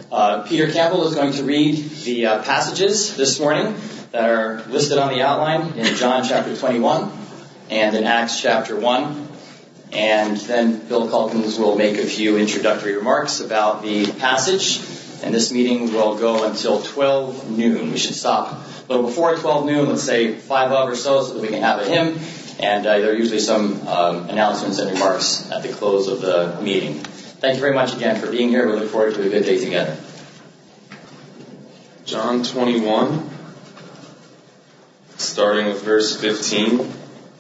Peter Campbell is going to read the passages this morning that are listed on the outline in John chapter 21 and in Acts chapter 1. And then Bill Calkins will make a few introductory remarks about the passage. And this meeting will go until 12 noon. We should stop a little before 12 noon, let's say 5 of or so that we can have a hymn. And there are usually some announcements and remarks at the close of the meeting. Thank you very much again for being here. We look forward to a good day together. John 21, starting with verse 15.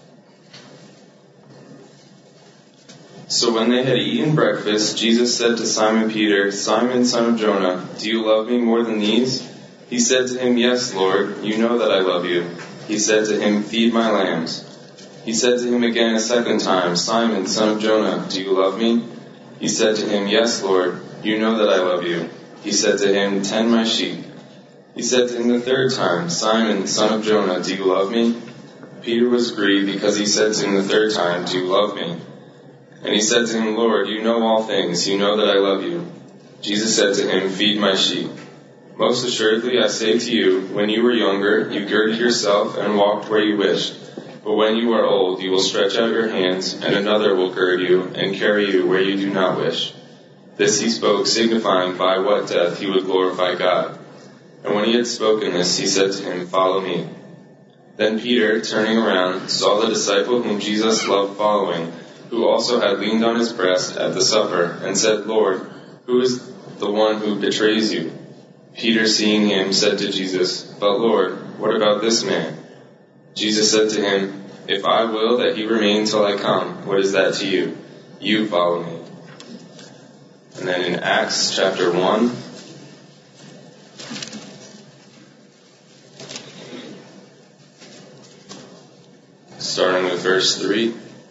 So when they had eaten breakfast, Jesus said to Simon Peter, "Simon, son of Jonah, do you love me more than these?" He said to him, "Yes, Lord, you know that I love you." He said to him, "Feed my lambs." He said to him again a second time, "Simon, son of Jonah, do you love me?" He said to him, "Yes, Lord, you know that I love you." He said to him, "Tend my sheep." He said to him the third time, "Simon, son of Jonah, do you love me?" Peter was grieved because he said to him the third time, "Do you love me?" And he said to him, "Lord, you know all things. You know that I love you." Jesus said to him, "Feed my sheep. Most assuredly I say to you, when you were younger, you girded yourself and walked where you wished. But when you are old, you will stretch out your hands, and another will gird you and carry you where you do not wish." This he spoke, signifying by what death he would glorify God. And when he had spoken this, he said to him, "Follow me." Then Peter, turning around, saw the disciple whom Jesus loved following, who also had leaned on his breast at the supper, and said, "Lord, who is the one who betrays you?" Peter, seeing him, said to Jesus, "But Lord, what about this man?" Jesus said to him, "If I will that he remain till I come, what is that to you? You follow me." And then in Acts chapter 1, starting with verse 3.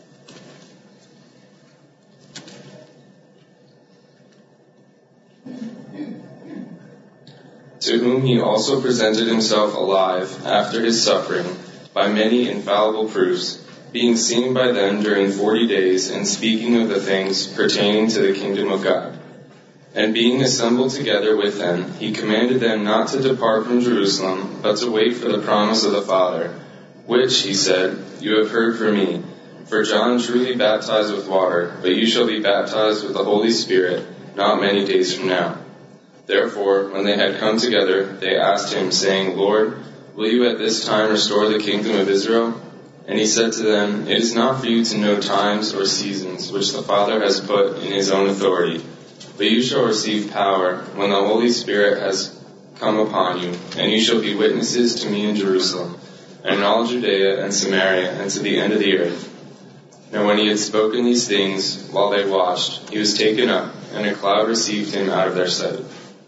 To whom he also presented himself alive after his suffering by many infallible proofs, being seen by them during 40 days, and speaking of the things pertaining to the kingdom of God. And being assembled together with them, he commanded them not to depart from Jerusalem, but to wait for the promise of the Father, which, he said, you have heard from me. For John truly baptized with water, but you shall be baptized with the Holy Spirit not many days from now. Therefore, when they had come together, they asked him, saying, "Lord, will you at this time restore the kingdom of Israel?" And he said to them, "It is not for you to know times or seasons which the Father has put in his own authority, but you shall receive power when the Holy Spirit has come upon you, and you shall be witnesses to me in Jerusalem, and in all Judea and Samaria, and to the end of the earth." Now when he had spoken these things, while they watched, he was taken up, and a cloud received him out of their sight.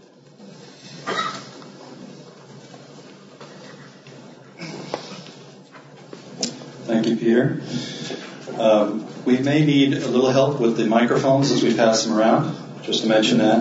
Thank you, Peter. We may need a little help with the microphones as we pass them around, just to mention that.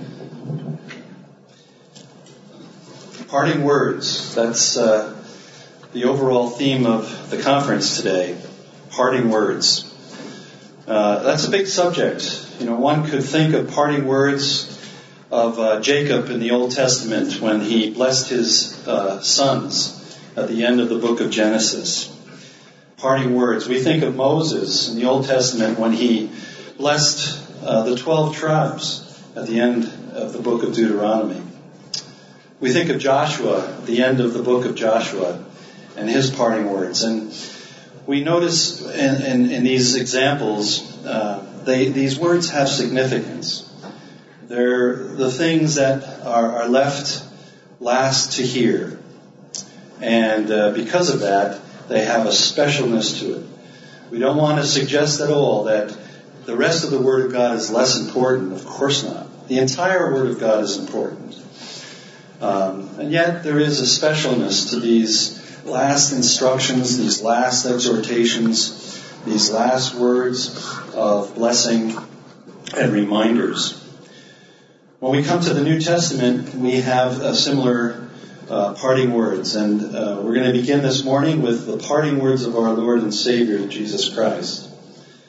Parting words, that's the overall theme of the conference today. Parting words. That's a big subject. One could think of parting words of Jacob in the Old Testament when he blessed his sons at the end of the book of Genesis. Parting words. We think of Moses in the Old Testament when he blessed the 12 tribes at the end of the book of Deuteronomy. We think of Joshua at the end of the book of Joshua and his parting words. And we notice in these examples, these words have significance. They're the things that are left last to hear. And because of that, they have a specialness to it. We don't want to suggest at all that the rest of the Word of God is less important. Of course not. The entire Word of God is important. And yet there is a specialness to these last instructions, these last exhortations, these last words of blessing and reminders. When we come to the New Testament, we have a similar parting words. And we're going to begin this morning with the parting words of our Lord and Savior, Jesus Christ.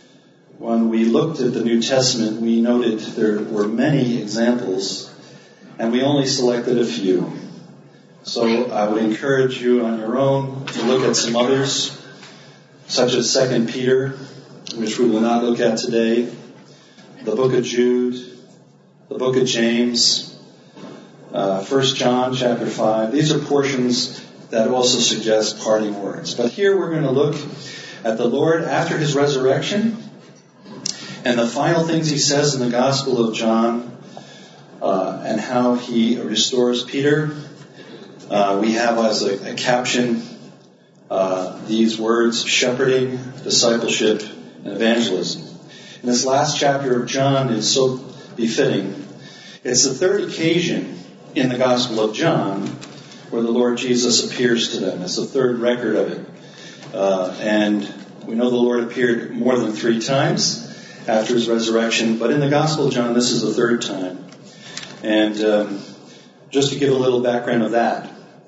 When we looked at the New Testament, we noted there were many examples and we only selected a few. So I would encourage you on your own to look at some others, such as 2 Peter, which we will not look at today, the book of Jude, the book of James, 1 John chapter 5. These are portions that also suggest parting words. But here we're going to look at the Lord after his resurrection and the final things he says in the Gospel of John, and how he restores Peter. We have as a caption these words: shepherding, discipleship, and evangelism. And this last chapter of John is so befitting. It's the third occasion in the Gospel of John where the Lord Jesus appears to them. It's the third record of it. And we know the Lord appeared more than 3 times after his resurrection, but in the Gospel of John, this is the third time. And just to give a little background of that,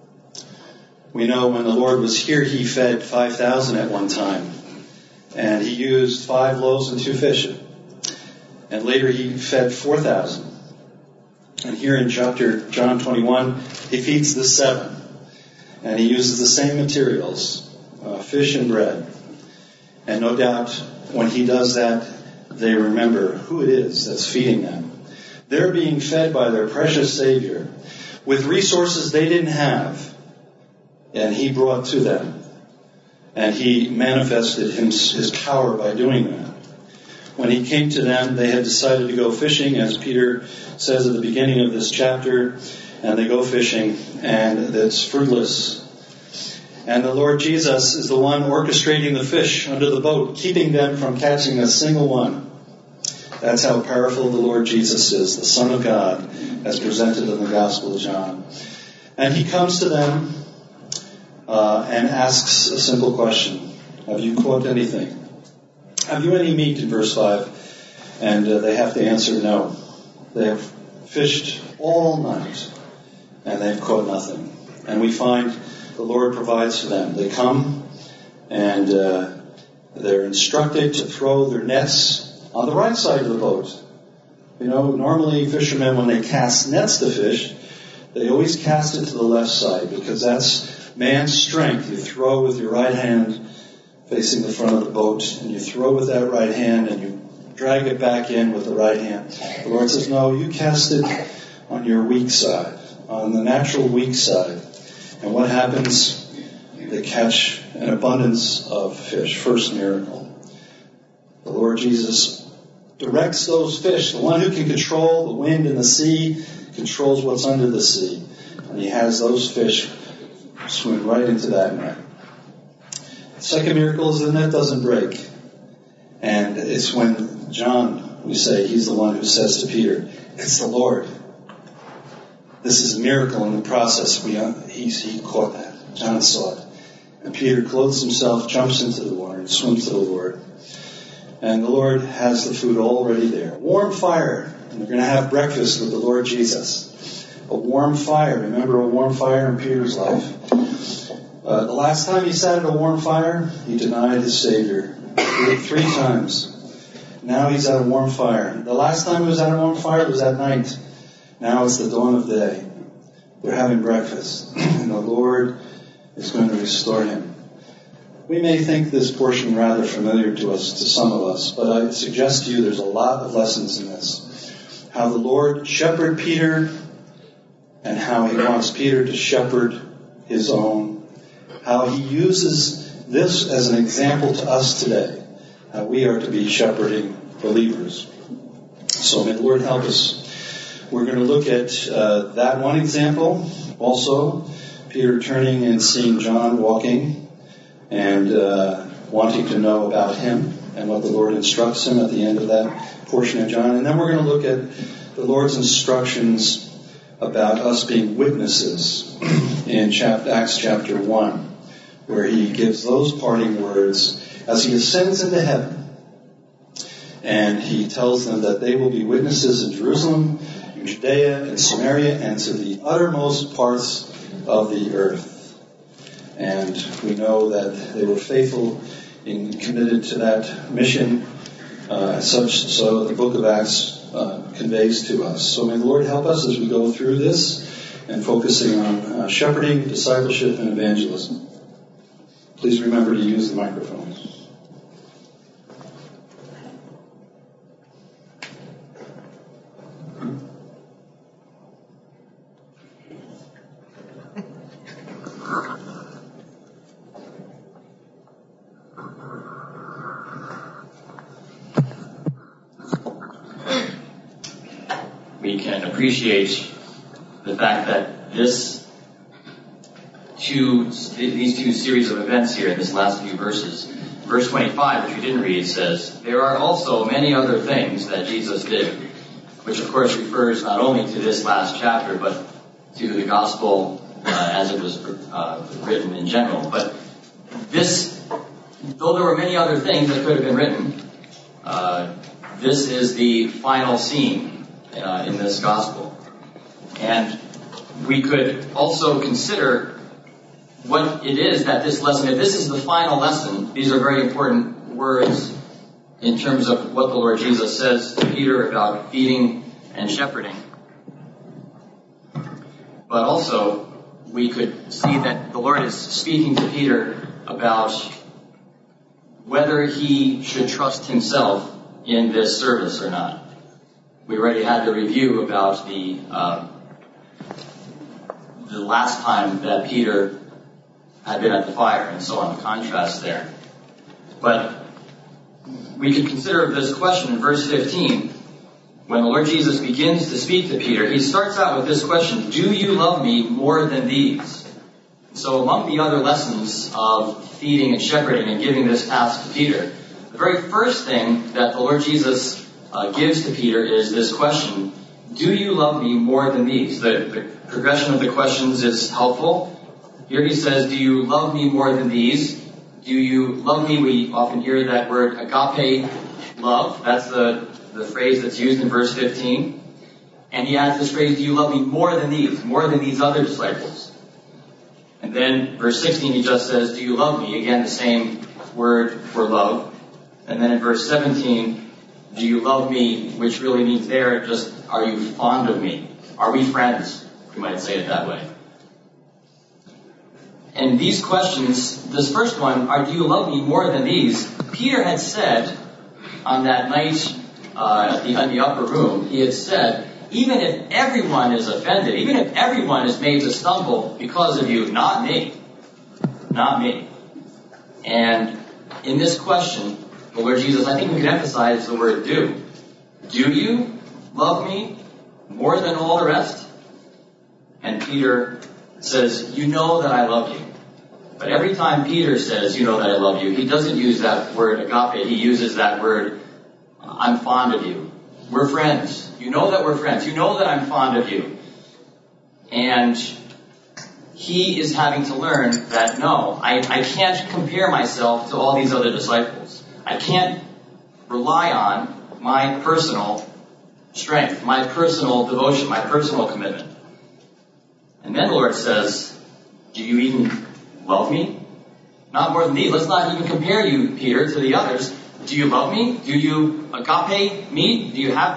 we know when the Lord was here, he fed 5,000 at one time. And he used 5 loaves and 2 fish. And later he fed 4,000. And here in chapter John 21, he feeds the 7. And he uses the same materials, fish and bread. And no doubt when he does that, they remember who it is that's feeding them. They're being fed by their precious Savior with resources they didn't have. And he brought to them. And he manifested his power by doing that. When he came to them, they had decided to go fishing, as Peter says at the beginning of this chapter. And they go fishing, and it's fruitless. And the Lord Jesus is the one orchestrating the fish under the boat, keeping them from catching a single one. That's how powerful the Lord Jesus is, the Son of God, as presented in the Gospel of John. And he comes to them and asks a simple question. Have you caught anything? Have you any meat, in verse 5? And they have to answer no. They have fished all night, and they've caught nothing. And we find the Lord provides for them. They come, and they're instructed to throw their nets on the right side of the boat. You know, normally fishermen, when they cast nets to fish, they always cast it to the left side, because that's man's strength. You throw with your right hand facing the front of the boat, and you throw with that right hand, and you drag it back in with the right hand. The Lord says, no, you cast it on your weak side, on the natural weak side. And what happens? They catch an abundance of fish. First miracle. The Lord Jesus directs those fish. The one who can control the wind and the sea controls what's under the sea. And he has those fish swim right into that net. The second miracle is the net doesn't break. And it's when John, we say, he's the one who says to Peter, it's the Lord. This is a miracle in the process. He caught that. John saw it. And Peter clothes himself, jumps into the water, and swims to the Lord. And the Lord has the food already there. Warm fire. And they're going to have breakfast with the Lord Jesus. A warm fire. Remember a warm fire in Peter's life? The last time he sat at a warm fire, he denied his Savior 3 times. Now he's at a warm fire. The last time he was at a warm fire was at night. Now it's the dawn of day. They're having breakfast. And the Lord is going to restore him. We may think this portion rather familiar to some of us, but I suggest to you there's a lot of lessons in this. How the Lord shepherded Peter, and how he wants Peter to shepherd his own. How he uses this as an example to us today. How we are to be shepherding believers. So may the Lord help us. We're going to look at that one example. Also, Peter turning and seeing John walking and wanting to know about him and what the Lord instructs him at the end of that portion of John. And then we're going to look at the Lord's instructions about us being witnesses in Acts chapter 1, where he gives those parting words as he ascends into heaven. And he tells them that they will be witnesses in Jerusalem, in Judea, and Samaria, and to the uttermost parts of the earth. And we know that they were faithful and committed to that mission. So the book of Acts conveys to us. So may the Lord help us as we go through this and focusing on shepherding, discipleship, and evangelism. Please remember to use the microphone. We can appreciate the fact that these two series of events here in this last few verses, verse 25, which we didn't read, says, "There are also many other things that Jesus did," which of course refers not only to this last chapter, but to the gospel as it was written in general. But this, though there were many other things that could have been written, this is the final scene in this gospel. And we could also consider what it is that this lesson, if this is the final lesson, these are very important words in terms of what the Lord Jesus says to Peter about feeding and shepherding. But also, we could see that the Lord is speaking to Peter about whether he should trust himself in this service or not. We already had the review about the last time that Peter had been at the fire and so on, the contrast there. But we could consider this question in verse 15. When the Lord Jesus begins to speak to Peter, he starts out with this question, "Do you love me more than these?" So among the other lessons of feeding and shepherding and giving this task to Peter, the very first thing that the Lord Jesus gives to Peter is this question, "Do you love me more than these?" The progression of the questions is helpful. Here he says, "Do you love me more than these?" Do you love me? We often hear that word agape love. That's the phrase that's used in verse 15. And he adds this phrase, "Do you love me more than these other disciples?" And then verse 16 he just says, "Do you love me?" Again, the same word for love. And then in verse 17, "Do you love me?" which really means there just, are you fond of me? Are we friends? We might say it that way. And these questions, this first one, do you love me more than these? Peter had said on that night in the upper room, he had said, even if everyone is offended, even if everyone is made to stumble because of you, not me. Not me. And in this question, the Lord Jesus, I think we can emphasize the word do. Do you love me more than all the rest? And Peter says, "You know that I love you." But every time Peter says, "You know that I love you," he doesn't use that word agape. He uses that word, "I'm fond of you." We're friends. You know that we're friends. You know that I'm fond of you. And he is having to learn that, no, I can't compare myself to all these other disciples. I can't rely on my personal strength, my personal devotion, my personal commitment. And then the Lord says, "Do you even love me? Not more than these. Let's not even compare you, Peter, to the others. Do you love me? Do you agape me? Do you have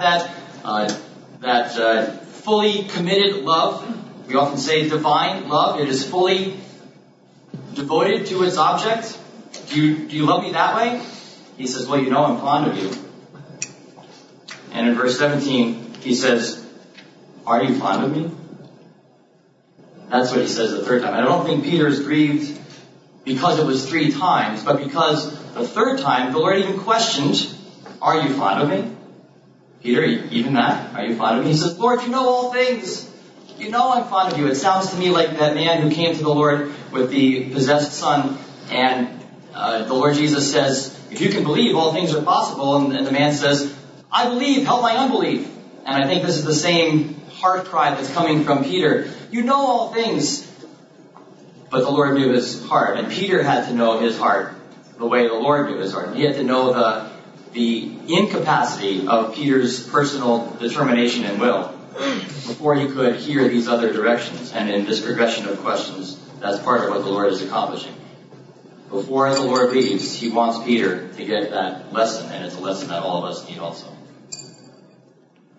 that fully committed love? We often say divine love. It is fully devoted to its object. Do you love me that way?" He says, "Well, you know I'm fond of you." And in verse 17, he says, "Are you fond of me?" That's what he says the third time. I don't think Peter is grieved because it was 3 times, but because the third time the Lord even questioned, "Are you fond of me?" Peter, even that, "Are you fond of me?" He says, "Lord, you know all things. You know I'm fond of you." It sounds to me like that man who came to the Lord with the possessed son, and the Lord Jesus says, "If you can believe, all things are possible." And the man says, "I believe, help my unbelief." And I think this is the same heart cry that's coming from Peter. You know all things. But the Lord knew his heart, and Peter had to know his heart the way the Lord knew his heart. He had to know the incapacity of Peter's personal determination and will before he could hear these other directions. And in this progression of questions, that's part of what the Lord is accomplishing. Before the Lord leaves, he wants Peter to get that lesson, and it's a lesson that all of us need also.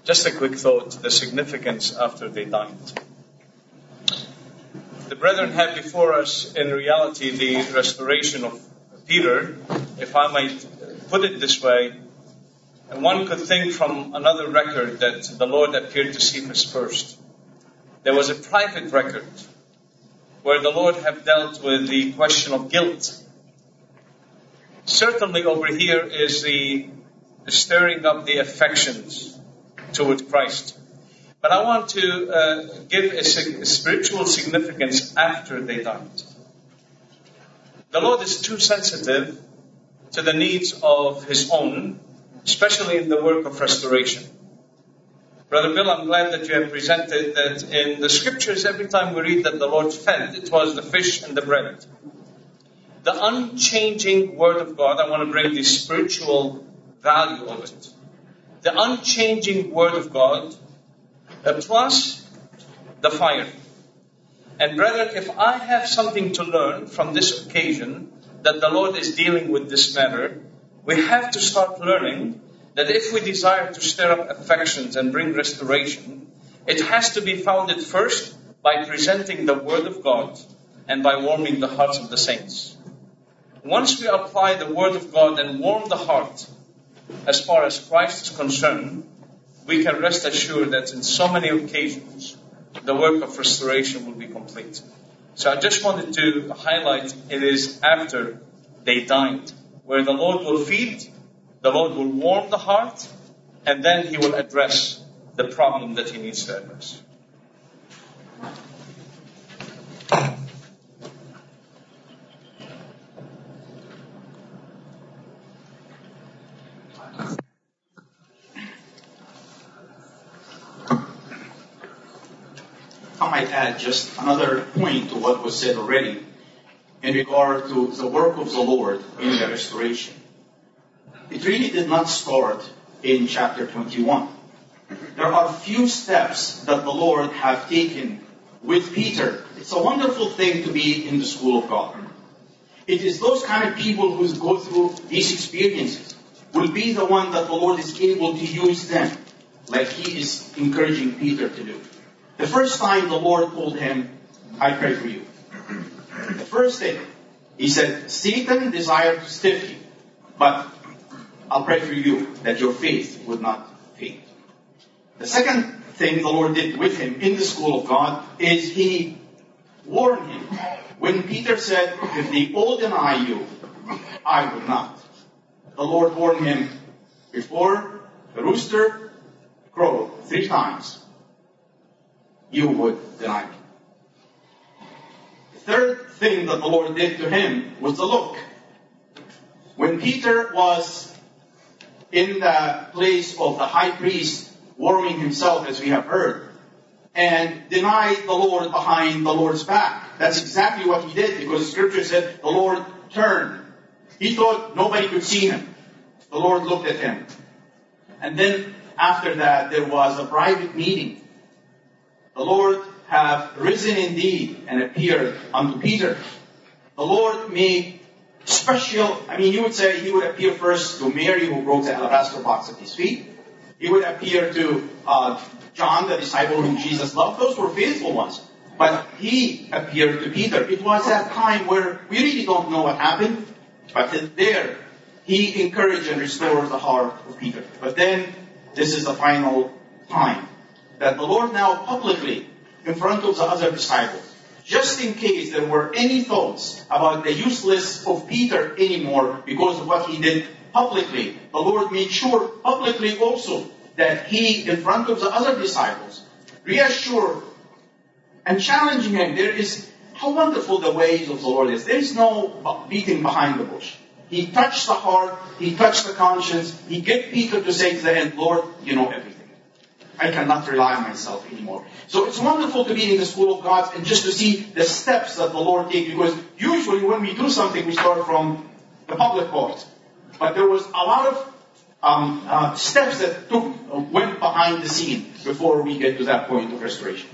Just a quick thought, the significance after they died. The brethren have before us, in reality, the restoration of Peter, if I might put it this way. And one could think from another record that the Lord appeared to Cephas first. There was a private record where the Lord have dealt with the question of guilt. Certainly over here is the stirring up the affections toward Christ. But I want to give a spiritual significance after they died. The Lord is too sensitive to the needs of His own, especially in the work of restoration. Brother Bill, I'm glad that you have presented that in the scriptures, every time we read that the Lord fed, it was the fish and the bread. The unchanging Word of God, I want to bring the spiritual value of it. The unchanging Word of God, plus the fire. And brethren, if I have something to learn from this occasion, that the Lord is dealing with this matter, we have to start learning that if we desire to stir up affections and bring restoration, it has to be founded first by presenting the Word of God and by warming the hearts of the saints. Once we apply the Word of God and warm the heart as far as Christ is concerned, we can rest assured that in so many occasions, the work of restoration will be complete. So I just wanted to highlight it is after they died, where the Lord will feed, the Lord will warm the heart, and then He will address the problem that He needs to address. I might add just another point to what was said already in regard to the work of the Lord in the restoration. It really did not start in chapter 21. There are few steps that the Lord have taken with Peter. It's a wonderful thing to be in the school of God. It is those kind of people who go through these experiences will be the one that the Lord is able to use them, like He is encouraging Peter to do. The first time the Lord told him, I pray for you. The first thing, He said, Satan desired to stiff you, but I'll pray for you that your faith would not faint. The second thing the Lord did with him in the school of God is He warned him. When Peter said, if they all deny you, I would not. The Lord warned him, before the rooster crowed 3 times, you would deny me. The third thing that the Lord did to him was the look. When Peter was in the place of the high priest warming himself, as we have heard, and denied the Lord behind the Lord's back. That's exactly what he did, because the scripture said the Lord turned. He thought nobody could see him. The Lord looked at him. And then after that, there was a private meeting. The Lord have risen indeed and appeared unto Peter. The Lord made special, you would say He would appear first to Mary, who broke the alabaster box at His feet. He would appear to John, the disciple whom Jesus loved. Those were faithful ones. But He appeared to Peter. It was that time where we really don't know what happened. But there, He encouraged and restored the heart of Peter. But then, this is the final time that the Lord now publicly, in front of the other disciples, just in case there were any thoughts about the uselessness of Peter anymore because of what he did publicly, the Lord made sure publicly also that He, in front of the other disciples, reassured and challenging him. There is, how wonderful the ways of the Lord is. There is no beating behind the bush. He touched the heart, He touched the conscience, He get Peter to say to the end, Lord, you know everything. I cannot rely on myself anymore. So it's wonderful to be in the school of God and just to see the steps that the Lord takes, because usually when we do something, we start from the public part. But there was a lot of steps that went behind the scene before we get to that point of restoration.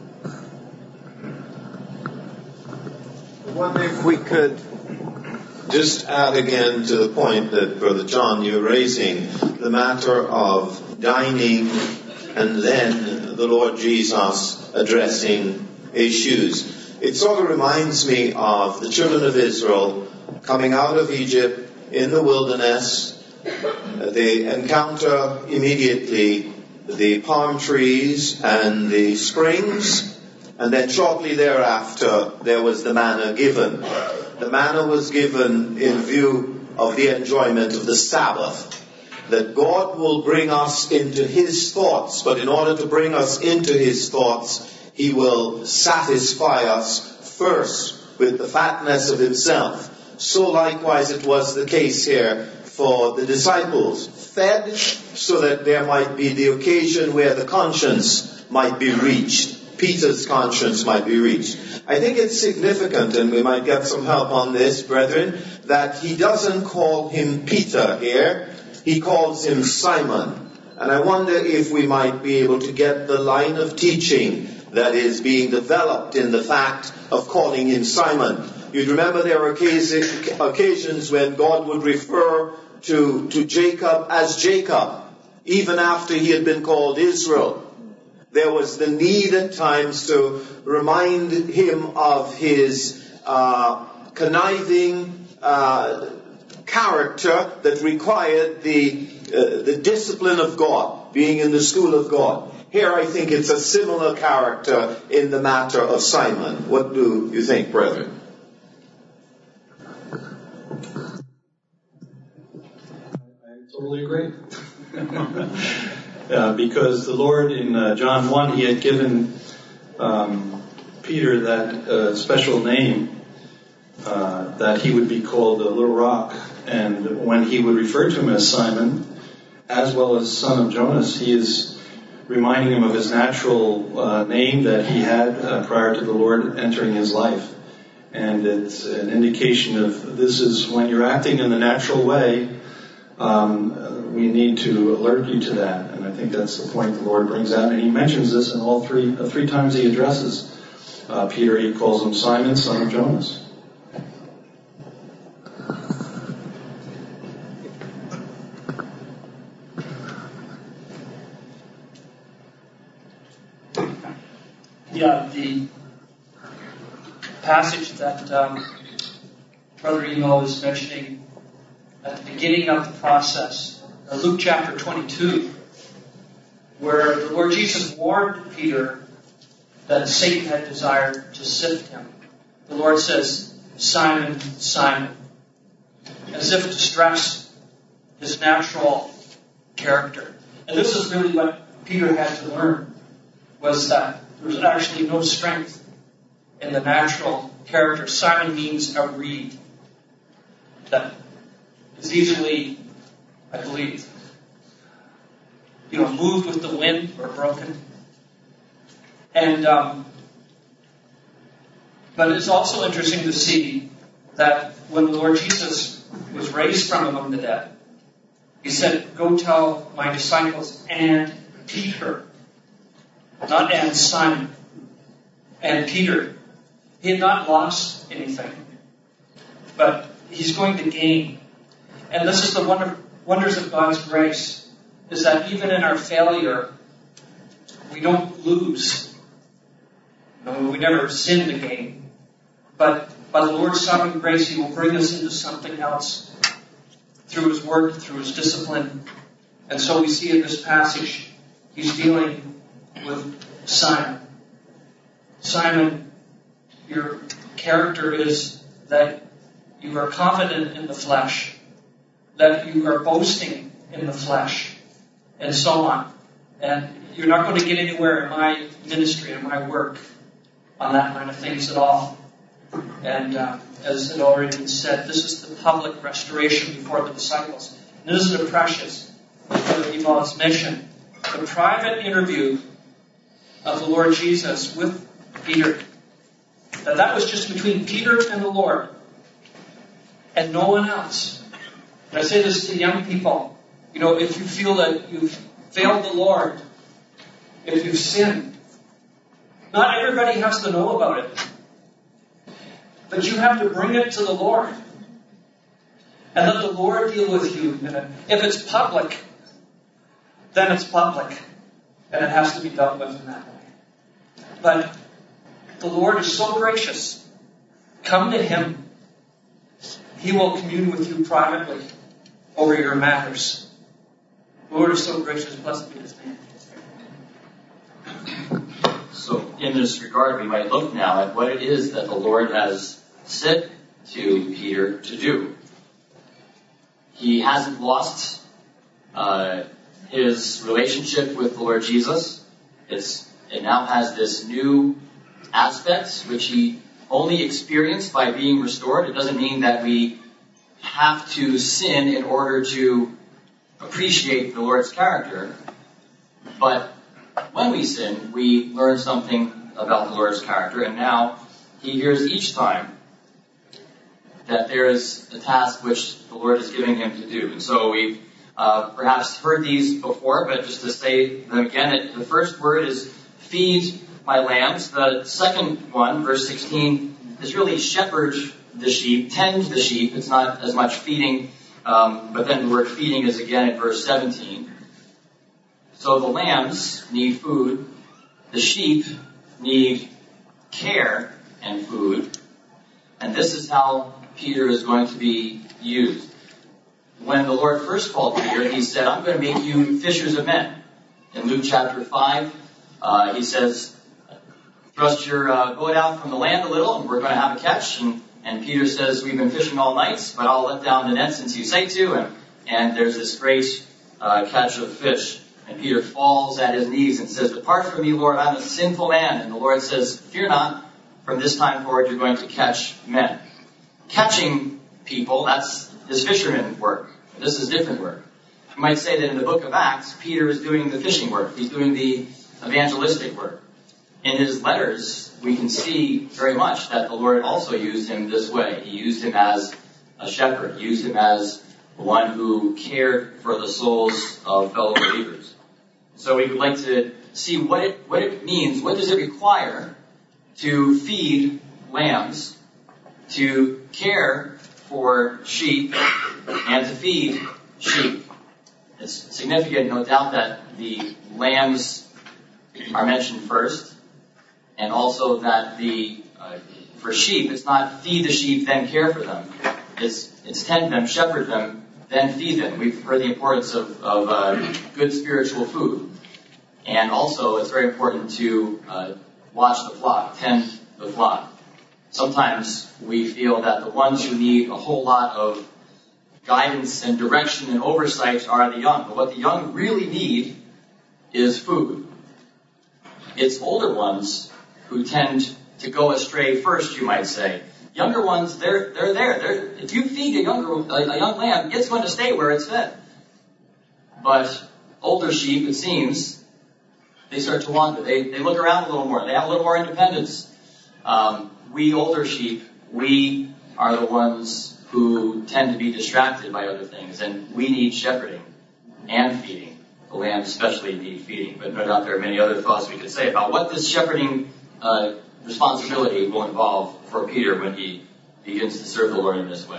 I wonder if we could just add again to the point that Brother John, you're raising, the matter of dining and then the Lord Jesus addressing issues. It sort of reminds me of the children of Israel coming out of Egypt in the wilderness. They encounter immediately the palm trees and the springs, and then shortly thereafter there was the manna given. The manna was given in view of the enjoyment of the Sabbath, that God will bring us into His thoughts, but in order to bring us into His thoughts, He will satisfy us first with the fatness of Himself. So likewise it was the case here for the disciples, fed so that there might be the occasion where the conscience might be reached. Peter's conscience might be reached. I think it's significant, and we might get some help on this, brethren, that he doesn't call him Peter here. He calls him Simon. And I wonder if we might be able to get the line of teaching that is being developed in the fact of calling him Simon. You'd remember there were occasions when God would refer to Jacob as Jacob, even after he had been called Israel. There was the need at times to remind him of his conniving character that required the discipline of God, being in the school of God. Here I think it's a similar character in the matter of Simon. What do you think, brethren? I totally agree. Because the Lord in John 1, He had given Peter that special name, that he would be called the Little Rock. And when He would refer to him as Simon, as well as son of Jonas, He is reminding him of his natural name that he had prior to the Lord entering his life. And it's an indication of this is when you're acting in the natural way, we need to alert you to that. And I think that's the point the Lord brings out. And He mentions this in all three times He addresses Peter. He calls him Simon, son of Jonas. Yeah, the passage that Brother Emo is mentioning at the beginning of the process, Luke chapter 22, where the Lord Jesus warned Peter that Satan had desired to sift him. The Lord says, Simon, Simon, as if to stress his natural character. And this is really what Peter had to learn, was that there's actually no strength in the natural character. Simon means a reed that is easily, I believe, moved with the wind or broken. And but it's also interesting to see that when the Lord Jesus was raised from among the dead, He said, "Go tell my disciples and Peter." Not and Simon. And Peter. He had not lost anything, but he's going to gain. And this is the wonders of God's grace, is that even in our failure, we don't lose. We never sin to gain. But by the Lord's sovereign grace, He will bring us into something else through His word, through His discipline. And so we see in this passage, He's dealing with Simon. Simon, your character is that you are confident in the flesh, that you are boasting in the flesh, and so on. And you're not going to get anywhere in my ministry and my work on that kind of things at all. And as it already been said, this is the public restoration before the disciples. And this is the precious, as Brother Emo has mentioned, the private interview of the Lord Jesus with Peter. That was just between Peter and the Lord, and no one else. And I say this to young people. If you feel that you've failed the Lord, if you've sinned, not everybody has to know about it. But you have to bring it to the Lord. And let the Lord deal with you in it. If it's public, then it's public. And it has to be dealt with in that way. But the Lord is so gracious. Come to Him. He will commune with you privately over your matters. The Lord is so gracious. Blessed be His name. So in this regard, we might look now at what it is that the Lord has said to Peter to do. He hasn't lost his relationship with the Lord Jesus. It now has this new aspect, which he only experienced by being restored. It doesn't mean that we have to sin in order to appreciate the Lord's character. But when we sin, we learn something about the Lord's character. And now he hears each time that there is a task which the Lord is giving him to do. And so we've perhaps heard these before, but just to say them again, the first word is feed my lambs. The second one, verse 16, is really shepherd the sheep, tend the sheep. It's not as much feeding, but then the word feeding is again in verse 17. So the lambs need food. The sheep need care and food. And this is how Peter is going to be used. When the Lord first called Peter, he said, I'm going to make you fishers of men. In Luke chapter 5, he says, thrust your boat out from the land a little, and we're going to have a catch. And Peter says, we've been fishing all night, but I'll let down the net since you say to. And there's this great catch of fish. And Peter falls at his knees and says, depart from me, Lord, I'm a sinful man. And the Lord says, fear not, from this time forward you're going to catch men. Catching people, that's his fisherman work. This is different work. You might say that in the book of Acts, Peter is doing the fishing work. He's doing the evangelistic work. In his letters, we can see very much that the Lord also used him this way. He used him as a shepherd. He used him as one who cared for the souls of fellow believers. So we would like to see what it means. What does it require to feed lambs, to care for sheep, and to feed sheep? It's significant, no doubt, that the lambs are mentioned first, and also that for sheep, it's not feed the sheep, then care for them. It's tend them, shepherd them, then feed them. We've heard the importance of good spiritual food. And also, it's very important to watch the flock, tend the flock. Sometimes we feel that the ones who need a whole lot of guidance and direction and oversight are the young. But what the young really need is food. It's older ones who tend to go astray first, you might say. Younger ones, they're there. If you feed a young lamb, it's going to stay where it's fed. But older sheep, it seems, they start to wander. They look around a little more. They have a little more independence. We older sheep, we are the ones who tend to be distracted by other things, and we need shepherding and feeding. The lambs especially need feeding, but no doubt there are many other thoughts we could say about what this shepherding responsibility will involve for Peter when he begins to serve the Lord in this way.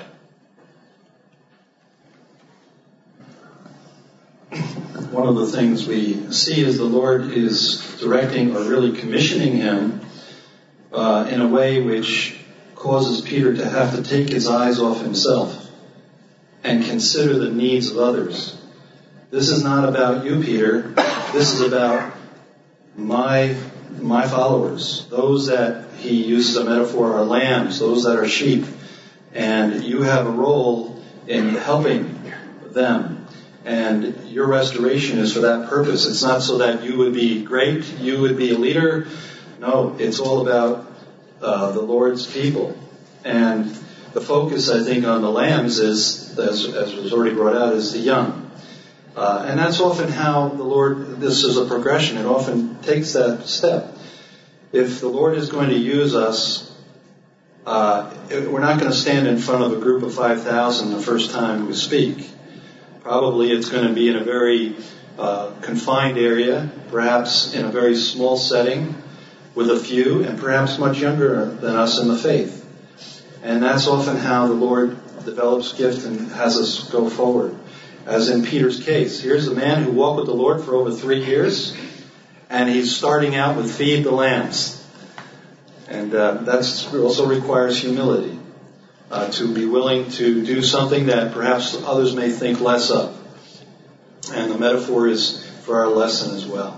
One of the things we see is the Lord is directing or really commissioning him in a way which causes Peter to have to take his eyes off himself and consider the needs of others. This is not about you, Peter. This is about my followers. Those that he uses a metaphor are lambs, those that are sheep. And you have a role in helping them. And your restoration is for that purpose. It's not so that you would be great, you would be a leader. No, it's all about the Lord's people. And the focus, I think, on the lambs is, as was already brought out, is the young. And that's often how the Lord, this is a progression. It often takes that step. If the Lord is going to use us, we're not going to stand in front of a group of 5,000 the first time we speak. Probably it's going to be in a very confined area, perhaps in a very small setting, with a few, and perhaps much younger than us in the faith. And that's often how the Lord develops gift and has us go forward. As in Peter's case, here's a man who walked with the Lord for over 3 years, and he's starting out with feed the lambs. And that also requires humility, to be willing to do something that perhaps others may think less of. And the metaphor is for our lesson as well.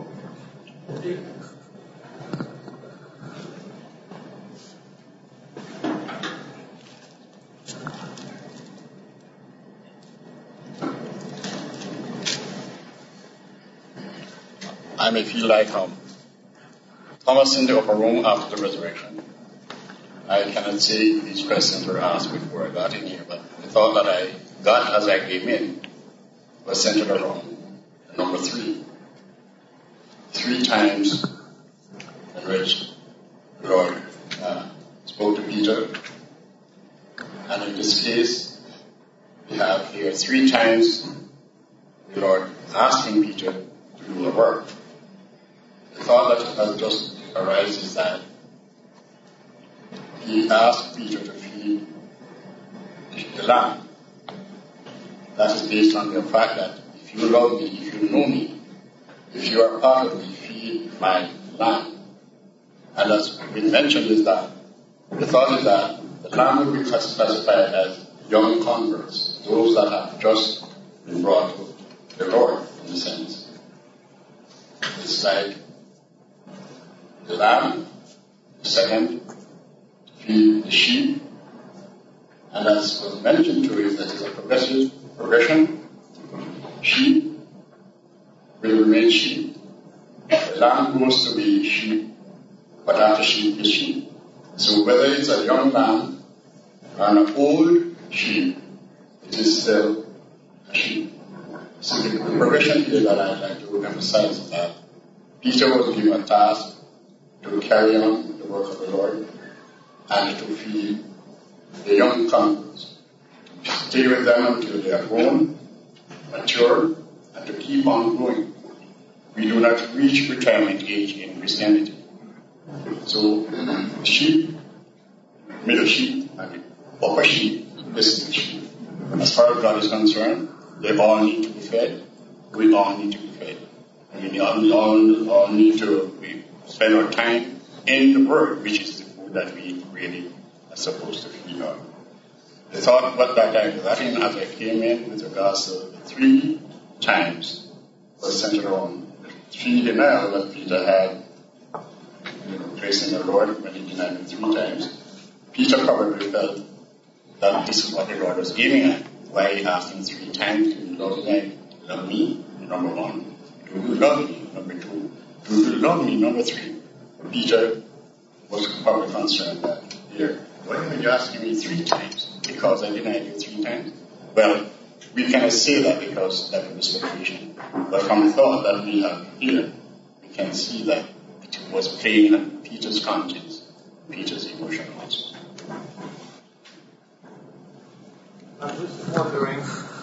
I may feel like Thomas in the upper room after the resurrection. I cannot say these questions were asked before I got in here, but the thought that I got as I came in was centered around number 3. 3 times in which the Lord spoke to Peter. And in this case, we have here 3 times the Lord asking Peter to do the work. The thought that has just arisen is that he asked Peter to feed the lamb. That is based on the fact that if you love me, if you know me, if you are part of me, feed my lamb. And as we mentioned is that the thought is that the lamb will be classified as young converts, those that have just been brought to the Lord, in a sense. It's like the lamb, the second, to feed the sheep, and as was mentioned to you, that is a progression. Sheep will remain sheep. The lamb goes to be sheep, but after sheep is sheep. So whether it's a young lamb or an old sheep, it is still a sheep. So the progression here that I'd like to emphasize is that Peter was given a task to carry on the work of the Lord and to feed the young converts, to stay with them until they are grown, mature, and to keep on growing. We do not reach retirement age in Christianity. So the sheep, middle sheep, and the upper sheep, listening sheep. As far as God is concerned, they all need to be fed. We all need to be fed. And we all need to spend our time in the Word, which is the food that we really are supposed to feed on. The thought what that I was having as I came in with regards to the 3 times was centered on the 3 denials that Peter had, placing the Lord when he denied him 3 times. Peter probably felt that this is what the Lord was aiming at. Why he asked him 3 times, do you love me? Number 1. Do you love me? Number 2. Do you love me? Number 3. Peter was probably concerned that, here, why are you asking me 3 times? Because I denied you 3 times? Well, we cannot say that because that was separation. But from the thought that we have here, we can see that it was playing on Peter's conscience, Peter's emotion also. I'm just wondering,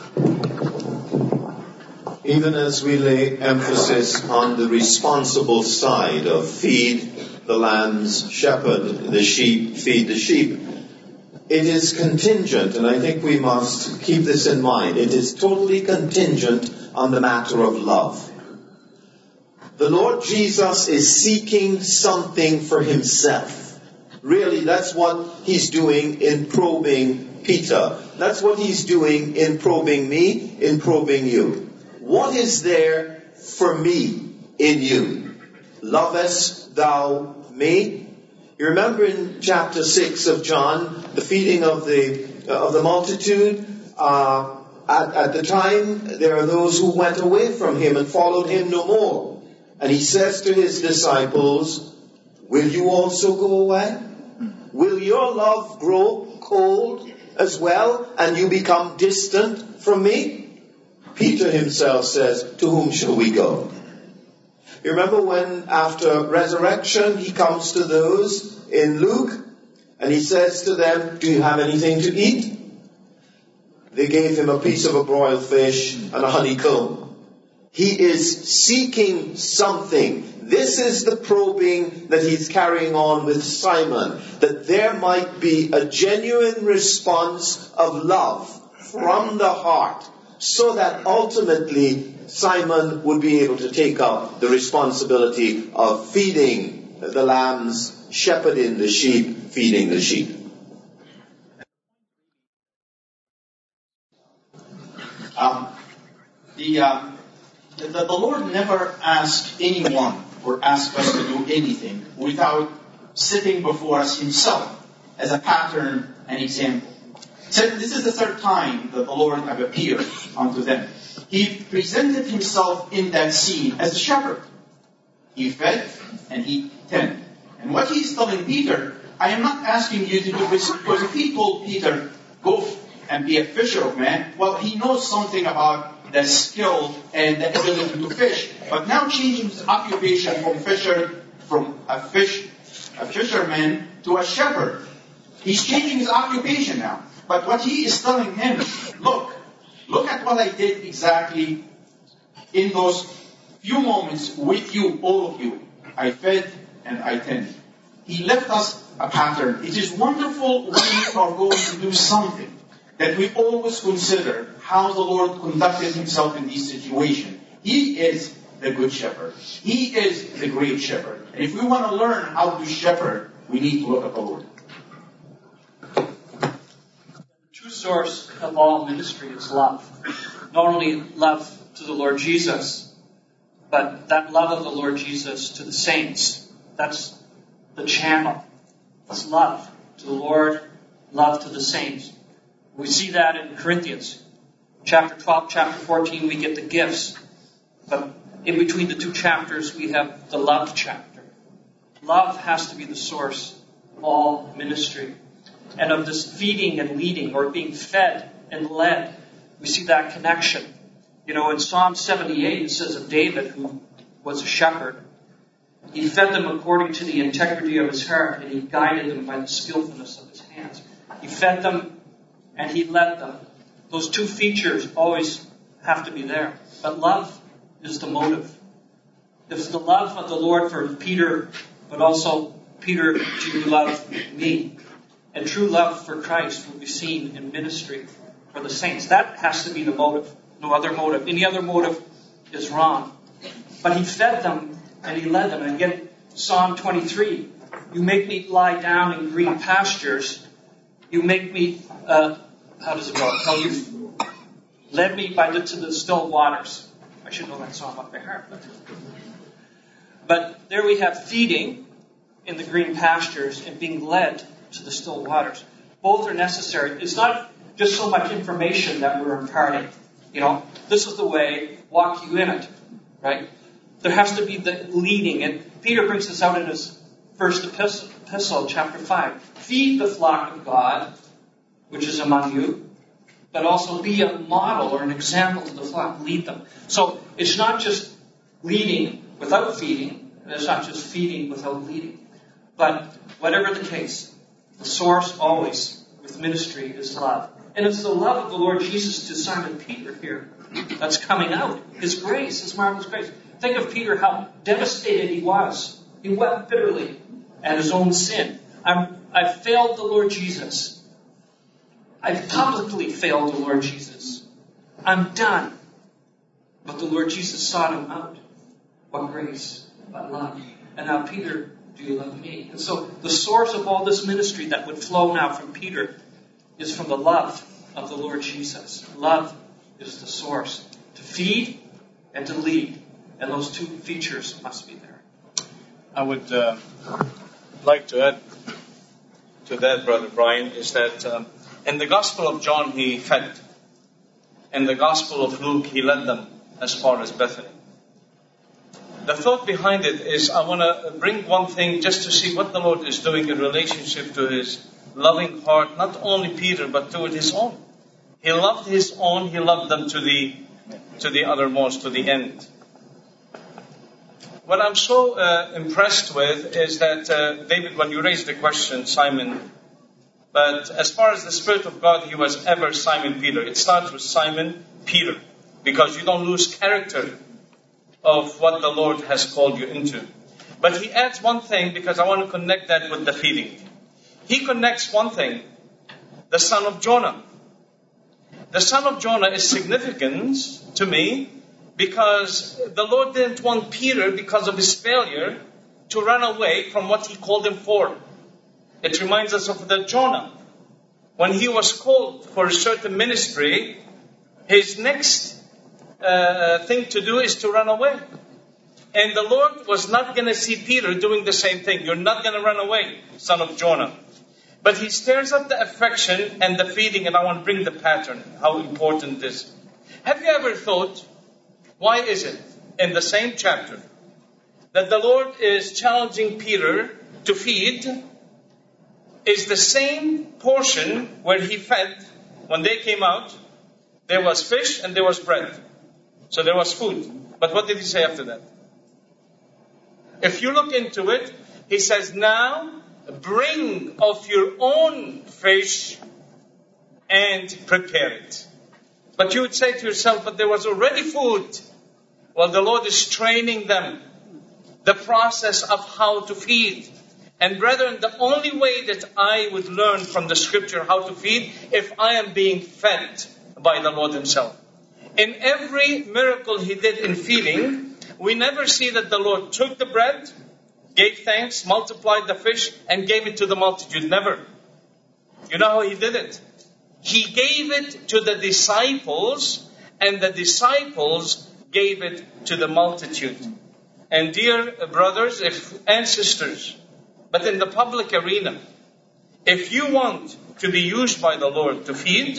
even as we lay emphasis on the responsible side of feed the lambs, shepherd the sheep, feed the sheep, it is contingent, and I think we must keep this in mind, it is totally contingent on the matter of love. The Lord Jesus is seeking something for himself. Really, that's what he's doing in probing Peter. That's what he's doing in probing me, in probing you. What is there for me in you? Lovest thou me? You remember in chapter 6 of John, the feeding of the multitude? At the time, there are those who went away from him and followed him no more. And he says to his disciples, will you also go away? Will your love grow cold as well, and you become distant from me? Peter himself says, to whom shall we go? You remember when after resurrection he comes to those in Luke and he says to them, do you have anything to eat? They gave him a piece of a broiled fish and a honeycomb. He is seeking something. This is the probing that he's carrying on with Simon, that there might be a genuine response of love from the heart, so that ultimately Simon would be able to take up the responsibility of feeding the lambs, shepherding the sheep, feeding the sheep. The Lord never asked anyone or asked us to do anything without sitting before us himself as a pattern and example. So this is the third time that the Lord have appeared unto them. He presented himself in that scene as a shepherd. He fed and he tended. And what he's telling Peter, I am not asking you to do this, because if he told Peter, go and be a fisher of men, well, he knows something about the skill and the ability to fish. But now changing his occupation from a fisherman to a shepherd. He's changing his occupation now. But what he is telling him, look at what I did exactly in those few moments with you, all of you. I fed and I tended. He left us a pattern. It is wonderful when we are going to do something that we always consider how the Lord conducted himself in these situations. He is the good shepherd. He is the great shepherd. And if we want to learn how to shepherd, we need to look at the Lord. The true source of all ministry is love. Not only love to the Lord Jesus, but that love of the Lord Jesus to the saints. That's the channel. It's love to the Lord, love to the saints. We see that in Corinthians. Chapter 12, chapter 14, we get the gifts. But in between the two chapters, we have the love chapter. Love has to be the source of all ministry. And of this feeding and leading, or being fed and led, we see that connection. You know, in Psalm 78, it says of David, who was a shepherd, he fed them according to the integrity of his heart, and he guided them by the skillfulness of his hands. He fed them and he led them. Those two features always have to be there. But love is the motive. It's the love of the Lord for Peter, but also, Peter, do you love me? And true love for Christ will be seen in ministry for the saints. That has to be the motive. No other motive. Any other motive is wrong. But he fed them and he led them. And again, Psalm 23, you make me lie down in green pastures. You make me, how does it go? How you led me to the still waters. I should know that song off by heart. But there we have feeding in the green pastures and being led to the still waters. Both are necessary. It's not just so much information that we're imparting. You know, this is the way, walk you in it. Right? There has to be the leading. And Peter brings this out in his first epistle, chapter 5. Feed the flock of God, which is among you, but also be a model or an example to the flock. Lead them. So it's not just leading without feeding, and it's not just feeding without leading. But whatever the case, the source always with ministry is love. And it's the love of the Lord Jesus to Simon Peter here that's coming out. His grace, his marvelous grace. Think of Peter, how devastated he was. He wept bitterly at his own sin. I failed the Lord Jesus. I've publicly failed the Lord Jesus. I'm done. But the Lord Jesus sought him out. What grace, what love. And now, Peter, do you love me? And so the source of all this ministry that would flow now from Peter is from the love of the Lord Jesus. Love is the source. To feed and to lead. And those two features must be there. I would like to add to that, Brother Brian, is that in the Gospel of John he fed. In the Gospel of Luke he led them as far as Bethany. The thought behind it is I want to bring one thing just to see what the Lord is doing in relationship to his loving heart, not only Peter, but to his own. He loved his own, he loved them to the uttermost, to the end. What I'm so impressed with is that, David, when you raised the question, Simon, but as far as the Spirit of God, he was ever Simon Peter. It starts with Simon Peter, because you don't lose character of what the Lord has called you into. But he adds one thing, because I want to connect that with the feeding. He connects one thing, the son of Jonah. The son of Jonah is significant to me because the Lord didn't want Peter, because of his failure, to run away from what he called him for. It reminds us of the Jonah. When he was called for a certain ministry, his next thing to do is to run away. And the Lord was not going to see Peter doing the same thing. You're not going to run away, son of Jonah. But he stirs up the affection and the feeding, and I want to bring the pattern, how important this is. Have you ever thought, why is it in the same chapter that the Lord is challenging Peter to feed is the same portion where he fed when they came out? There was fish and there was bread. So there was food. But what did he say after that? If you look into it, he says, now bring of your own fish and prepare it. But you would say to yourself, but there was already food. Well, the Lord is training them. The process of how to feed. And brethren, the only way that I would learn from the scripture how to feed, if I am being fed by the Lord himself. In every miracle he did in feeding, we never see that the Lord took the bread, gave thanks, multiplied the fish, and gave it to the multitude. Never. You know how he did it? He gave it to the disciples, and the disciples gave it to the multitude. And dear brothers and sisters, but in the public arena, if you want to be used by the Lord to feed,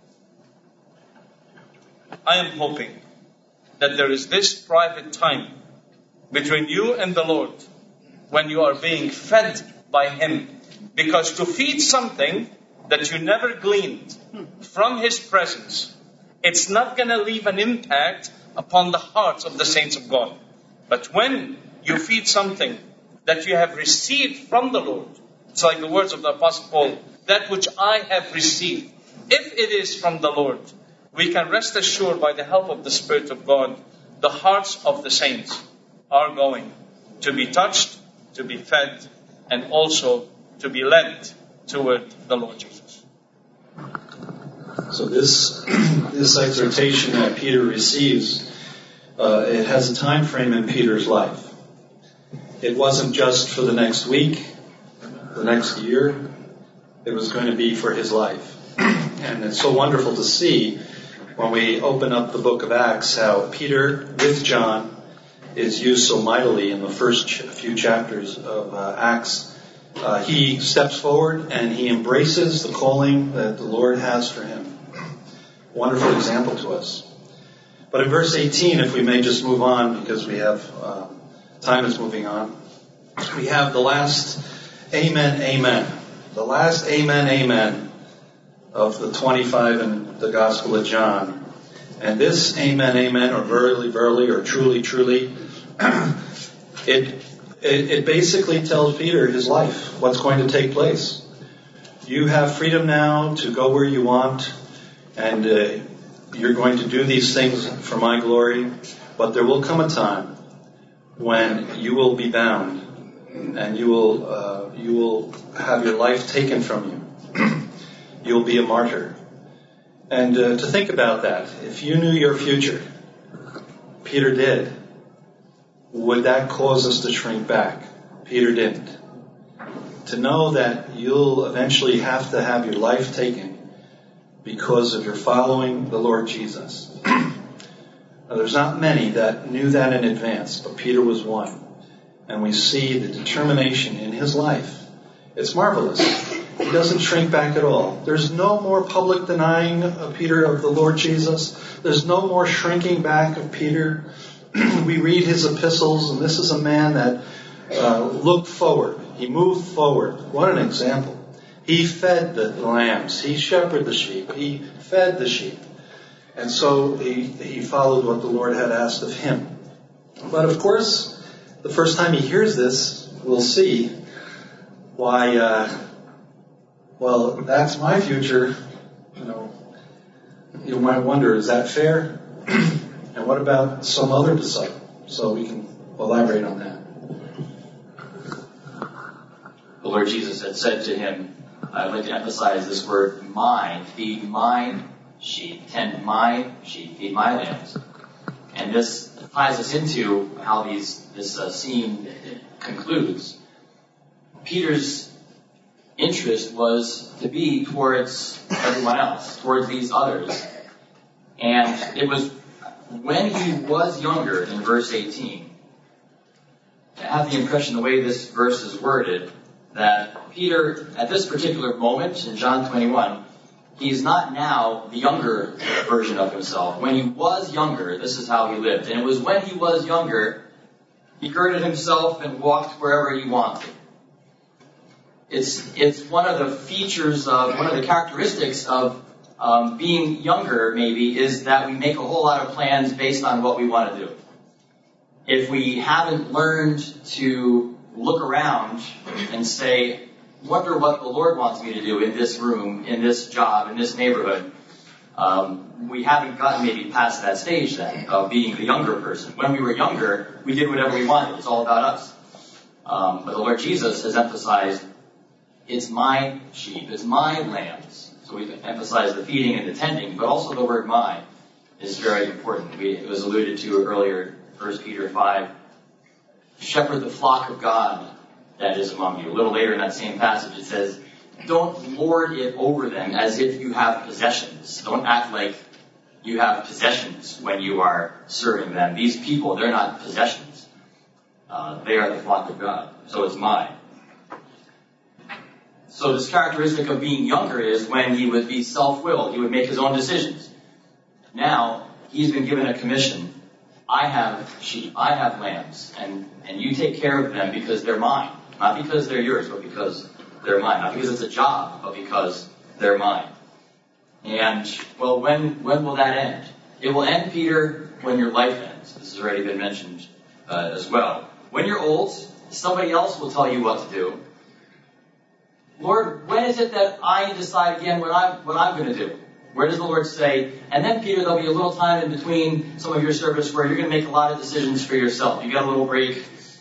I am hoping that there is this private time between you and the Lord when you are being fed by Him. Because to feed something that you never gleaned from His presence, it's not going to leave an impact upon the hearts of the saints of God. But when you feed something that you have received from the Lord, it's like the words of the Apostle Paul, that which I have received, if it is from the Lord, we can rest assured by the help of the Spirit of God, the hearts of the saints are going to be touched, to be fed, and also to be led toward the Lord Jesus. So this exhortation that Peter receives, it has a time frame in Peter's life. It wasn't just for the next week, the next year. It was going to be for his life. And it's so wonderful to see when we open up the book of Acts how Peter with John is used so mightily in the first few chapters of Acts. He steps forward and he embraces the calling that the Lord has for him. Wonderful example to us. But in verse 18, if we may just move on because we have time is moving on, we have the last amen, amen. The last amen, amen of the 25 in the Gospel of John. And this amen, amen, or verily, verily, or truly, truly, it basically tells Peter his life, what's going to take place. You have freedom now to go where you want, and you're going to do these things for my glory, but there will come a time when you will be bound, and you will have your life taken from you. You'll be a martyr. And to think about that, if you knew your future, Peter did, would that cause us to shrink back? Peter didn't. To know that you'll eventually have to have your life taken because of your following the Lord Jesus. Now, there's not many that knew that in advance, but Peter was one. And we see the determination in his life. It's marvelous. He doesn't shrink back at all. There's no more public denying of Peter of the Lord Jesus. There's no more shrinking back of Peter. We read his epistles, and this is a man that looked forward. He moved forward. What an example. He fed the lambs. He shepherded the sheep. He fed the sheep. And so he followed what the Lord had asked of him. But of course, the first time he hears this, we'll see why, well, that's my future. You might wonder, is that fair? And what about some other disciples? So we can elaborate on that. The Lord Jesus had said to him, I'd like to emphasize this word, mine. Feed mine sheep. Tend my sheep. Feed my lambs. And this ties us into how this scene concludes. Peter's interest was to be towards everyone else, towards these others. And it was when he was younger, in verse 18, I have the impression, the way this verse is worded, that Peter, at this particular moment in John 21, he's not now the younger version of himself. When he was younger, this is how he lived. And it was when he was younger, he girded himself and walked wherever he wanted. It's one of the features of, one of the characteristics of being younger, maybe, is that we make a whole lot of plans based on what we want to do. If we haven't learned to look around and say, wonder what the Lord wants me to do in this room, in this job, in this neighborhood, we haven't gotten maybe past that stage then of being the younger person. When we were younger, we did whatever we wanted. It's all about us. But the Lord Jesus has emphasized, it's my sheep, it's my lambs. So we emphasize the feeding and the tending, but also the word my is very important. It was alluded to earlier, 1 Peter 5. Shepherd the flock of God that is among you. A little later in that same passage it says, don't lord it over them as if you have possessions. Don't act like you have possessions when you are serving them. These people, they're not possessions. They are the flock of God. So it's mine. So this characteristic of being younger is when he would be self-willed. He would make his own decisions. Now, he's been given a commission. I have sheep, I have lambs, and you take care of them because they're mine. Not because they're yours, but because they're mine. Not because it's a job, but because they're mine. And, well, when will that end? It will end, Peter, when your life ends. This has already been mentioned as well. When you're old, somebody else will tell you what to do. Lord, when is it that I decide again what I'm going to do? Where does the Lord say? And then, Peter, there'll be a little time in between some of your service where you're going to make a lot of decisions for yourself. You got a little break.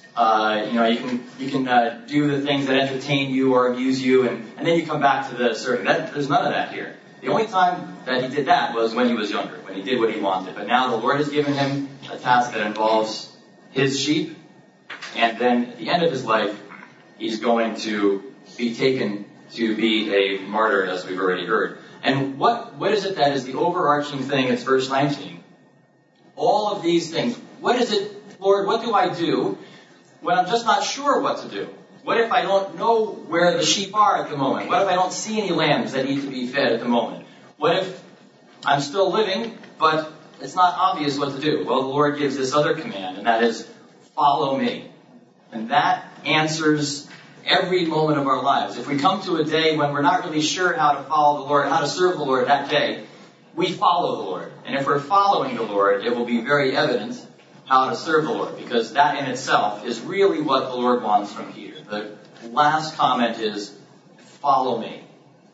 You can do the things that entertain you or amuse you, and then you come back to the serving. There's none of that here. The only time that he did that was when he was younger, when he did what he wanted. But now the Lord has given him a task that involves his sheep, and then at the end of his life, he's going to be taken to be a martyr, as we've already heard. And what is it that is the overarching thing? It's verse 19. All of these things. What is it, Lord, what do I do when I'm just not sure what to do? What if I don't know where the sheep are at the moment? What if I don't see any lambs that need to be fed at the moment? What if I'm still living, but it's not obvious what to do? Well, the Lord gives this other command, and that is, follow me. And that answers every moment of our lives. If we come to a day when we're not really sure how to follow the Lord, how to serve the Lord that day, we follow the Lord. And if we're following the Lord, it will be very evident how to serve the Lord, because that in itself is really what the Lord wants from Peter. The last comment is, follow me.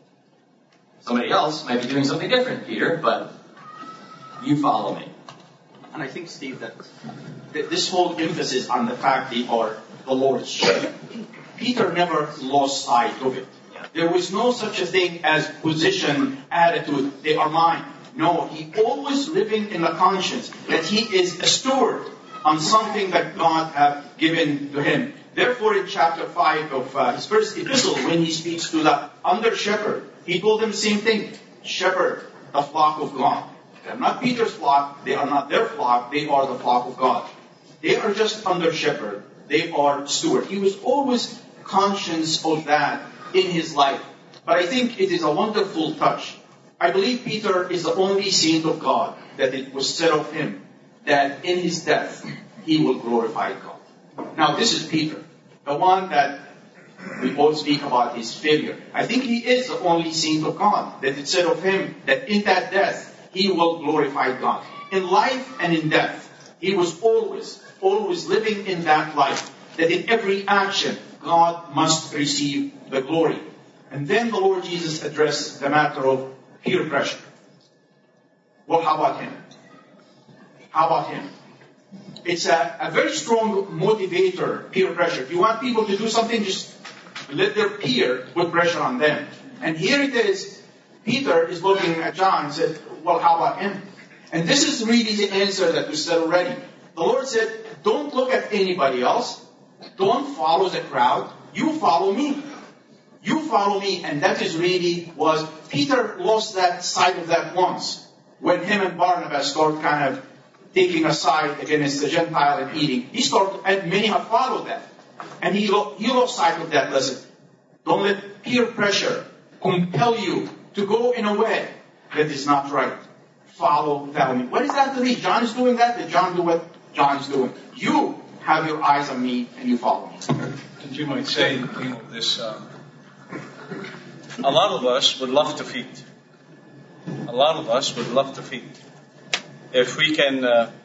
Somebody else might be doing something different, Peter, but you follow me. And I think, Steve, that this whole emphasis on the fact they are the Lord's sheep, Peter never lost sight of it. There was no such a thing as position, attitude, they are mine. No, he always living in the conscience that he is a steward on something that God have given to him. Therefore, in chapter 5 of his first epistle, when he speaks to the under shepherd, he told them the same thing. Shepherd, the flock of God. They are not Peter's flock. They are not their flock. They are the flock of God. They are just under shepherd. They are steward. He was always conscious of that in his life. But I think it is a wonderful touch. I believe Peter is the only saint of God that it was said of him that in his death he will glorify God. Now this is Peter, the one that we both speak about his failure. I think he is the only saint of God that it said of him that in that death he will glorify God. In life and in death, he was always living in that life, that in every action God must receive the glory. And then the Lord Jesus addressed the matter of peer pressure. Well, how about him? How about him? It's a very strong motivator, peer pressure. If you want people to do something, just let their peer put pressure on them. And here it is, Peter is looking at John and said, well, how about him? And this is really the answer that we said already. The Lord said, don't look at anybody else. Don't follow the crowd. You follow me. You follow me. And that is really was, Peter lost that sight of that once. When him and Barnabas started kind of taking a side against the Gentile and eating. And many have followed that. And he lost sight of that lesson. Don't let peer pressure compel you to go in a way that is not right. Follow me. What is that to me? John is doing that. Let John do what John is doing. You have your eyes on me and you follow me. And you might say, this. A lot of us would love to feed. A lot of us would love to feed. If we can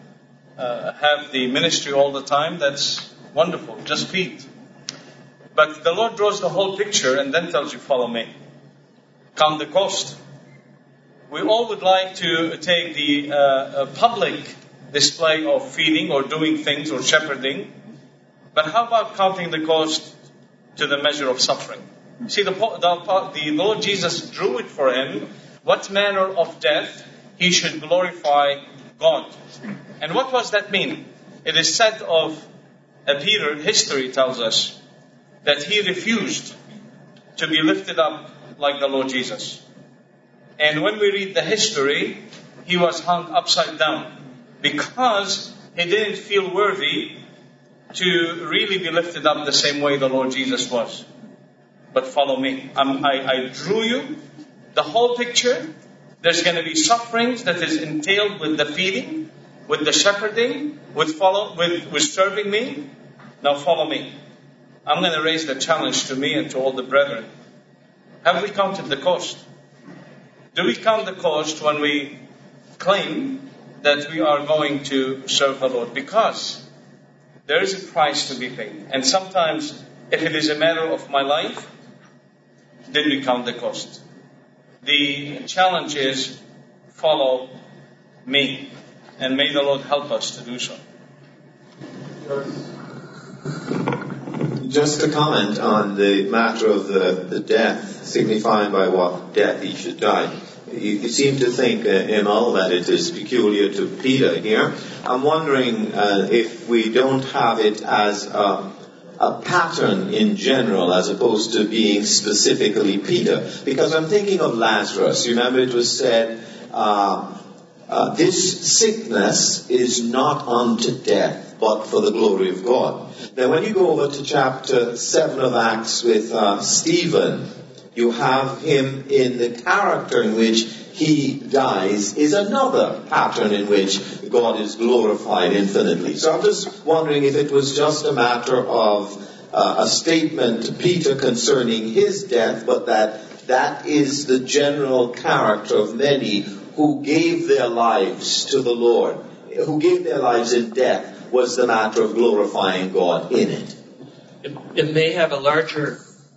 have the ministry all the time, that's wonderful. Just feed. But the Lord draws the whole picture and then tells you, follow me. Count the cost. We all would like to take the public display of feeding or doing things or shepherding. But how about counting the cost to the measure of suffering? See, the Lord Jesus drew it for him. What manner of death he should glorify God. And what does that mean? It is said of Peter, history tells us, that he refused to be lifted up like the Lord Jesus. And when we read the history, he was hung upside down because he didn't feel worthy to really be lifted up the same way the Lord Jesus was. But follow me. I drew you the whole picture. There's going to be sufferings that is entailed with the feeding, with the shepherding, with serving me. Now follow me. I'm going to raise the challenge to me and to all the brethren. Have we counted the cost? Do we count the cost when we claim that we are going to serve the Lord? Because there is a price to be paid. And sometimes, if it is a matter of my life, did we count the cost? The challenge is, follow me. And may the Lord help us to do so. Just to comment on the matter of the death, signifying by what death he should die. You seem to think, Emil, that it is peculiar to Peter here. I'm wondering if we don't have it as a pattern in general as opposed to being specifically Peter. Because I'm thinking of Lazarus. You remember it was said, this sickness is not unto death, but for the glory of God. Now when you go over to chapter 7 of Acts with Stephen, you have him in the character in which he dies is another pattern in which God is glorified infinitely. So I'm just wondering if it was just a matter of a statement to Peter concerning his death, but that is the general character of many who gave their lives to the Lord, who gave their lives in death, was the matter of glorifying God in it. It may have a larger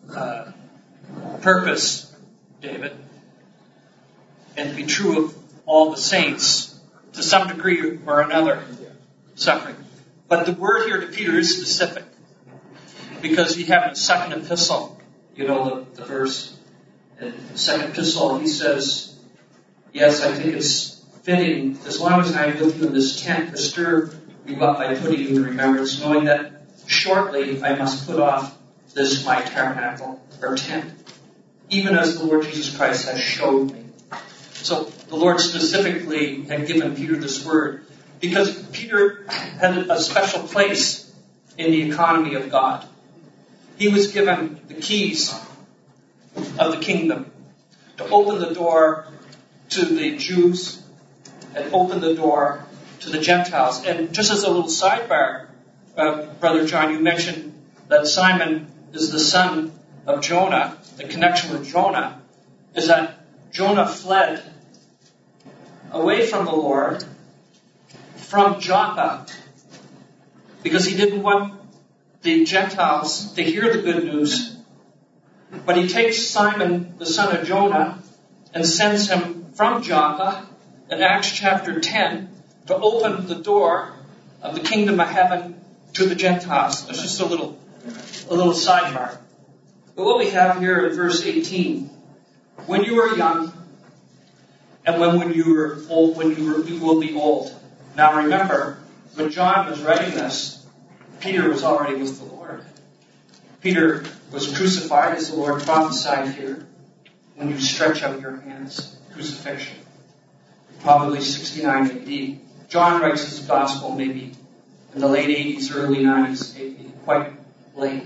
purpose, David, and be true of all the saints to some degree or another suffering. But the word here to Peter is specific because you have in the second epistle, you know the verse, in the second epistle he says, yes, I think it's fitting, as long as I am with you in this tent, to stir you up by putting you in remembrance, knowing that shortly I must put off this my tabernacle or tent, even as the Lord Jesus Christ has showed me. So the Lord specifically had given Peter this word because Peter had a special place in the economy of God. He was given the keys of the kingdom to open the door to the Jews and open the door to the Gentiles. And just as a little sidebar, Brother John, you mentioned that Simon is the son of Jonah. The connection with Jonah is that Jonah fled away from the Lord from Joppa because he didn't want the Gentiles to hear the good news. But he takes Simon, the son of Jonah, and sends him from Joppa in Acts chapter 10 to open the door of the kingdom of heaven to the Gentiles. That's just a little sidebar. But what we have here in verse 18, when you were young, and when you were old, you will be old. Now remember, when John was writing this, Peter was already with the Lord. Peter was crucified, as the Lord prophesied here, when you stretch out your hands. Crucifixion. Probably 69 AD. John writes his gospel maybe in the late 80s, early 90s, quite late.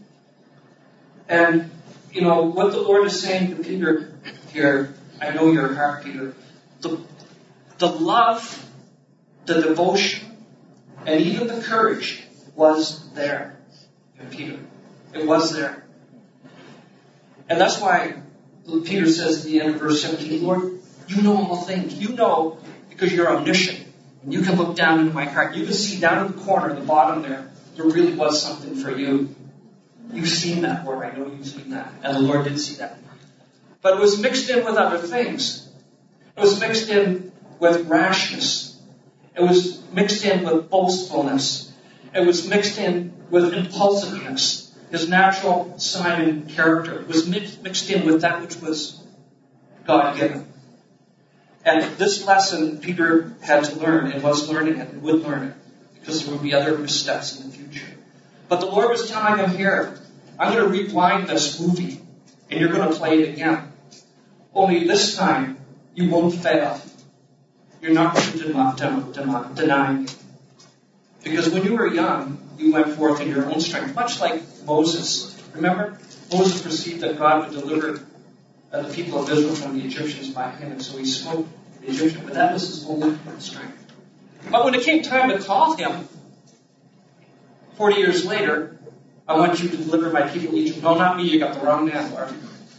And, what the Lord is saying to Peter here, I know your heart, Peter. The love, the devotion, and even the courage was there in Peter. It was there. And that's why Peter says at the end of verse 17, Lord, you know all things. You know because you're omniscient. And you can look down into my heart. You can see down in the corner, the bottom there really was something for you. You've seen that, Lord. I know you've seen that. And the Lord did see that. But it was mixed in with other things. It was mixed in with rashness. It was mixed in with boastfulness. It was mixed in with impulsiveness. His natural Simon character was mixed in with that which was God-given. And this lesson Peter had to learn, and was learning it, and would learn it, because there would be other missteps in the future. But the Lord was telling him here, I'm going to rewind this movie, and you're going to play it again. Only this time, you won't fail. You're not denying it. Because when you were young, you went forth in your own strength, much like Moses. Remember? Moses perceived that God would deliver the people of Israel from the Egyptians by him, and so he smote the Egyptian, but that was his own strength. But when it came time to call him, 40 years later, I want you to deliver my people Egypt. No, not me, you got the wrong man, Lord.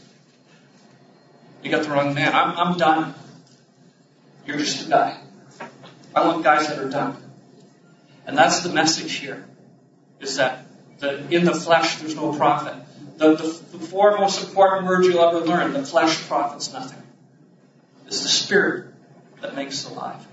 You got the wrong man. I'm done. You're just a guy. I want guys that are done. And that's the message here, is that in the flesh there's no profit. The four most important words you'll ever learn, the flesh profits nothing. It's the Spirit that makes alive.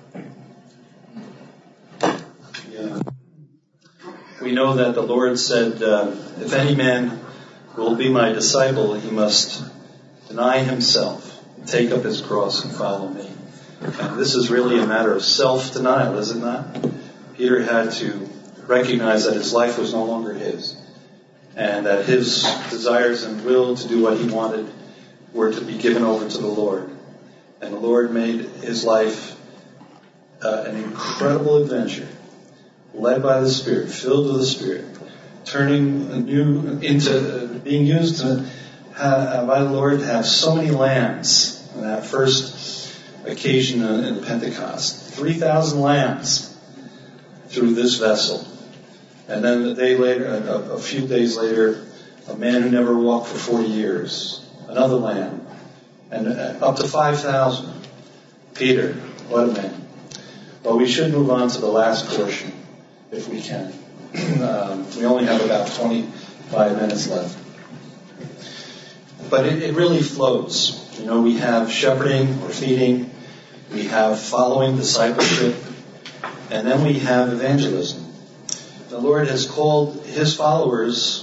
Yeah. We know that the Lord said, if any man will be my disciple, he must deny himself, take up his cross and follow me. And this is really a matter of self-denial, is it not? Peter had to recognize that his life was no longer his, and that his desires and will to do what he wanted were to be given over to the Lord. And the Lord made his life an incredible adventure, led by the Spirit, filled with the Spirit, turning anew into being used by the Lord to have so many lambs on that first occasion in Pentecost. 3,000 lambs through this vessel. And then a few days later, a man who never walked for 40 years, another lamb, and up to 5,000. Peter, what a man. Well, we should move on to the last portion, if we can. We only have about 25 minutes left. But it really flows. We have shepherding or feeding, we have following, discipleship, and then we have evangelism. The Lord has called his followers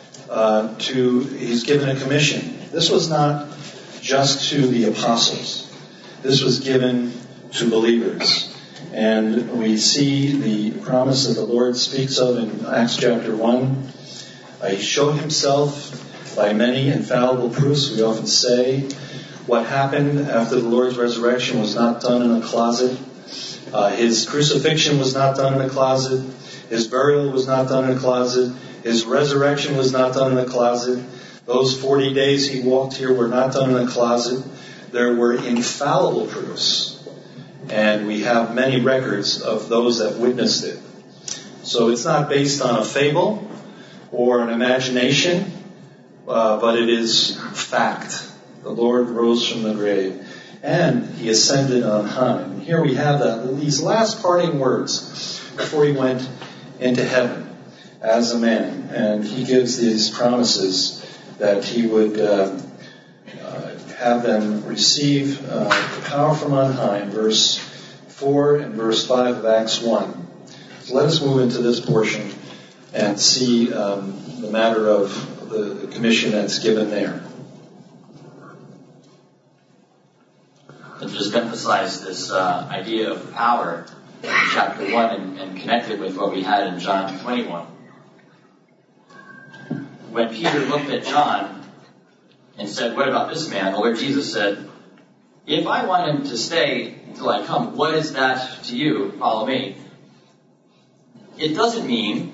he's given a commission. This was not just to the apostles. This was given to believers. And we see the promise that the Lord speaks of in Acts chapter 1. He showed himself by many infallible proofs. We often say what happened after the Lord's resurrection was not done in a closet. His crucifixion was not done in a closet. His burial was not done in a closet. His resurrection was not done in a closet. Those 40 days he walked here were not done in a closet. There were infallible proofs. And we have many records of those that witnessed it. So it's not based on a fable or an imagination, but it is fact. The Lord rose from the grave, and he ascended on high. And here we have these last parting words before he went into heaven as a man. And he gives these promises that he would have them receive power from on high in verse 4 and verse 5 of Acts 1. So let us move into this portion and see the matter of the commission that's given there. To just emphasize this idea of power in chapter 1 and connect it with what we had in John 21. When Peter looked at John and said, "What about this man?" the Lord Jesus said, "If I want him to stay until I come, what is that to you? Follow me." It doesn't mean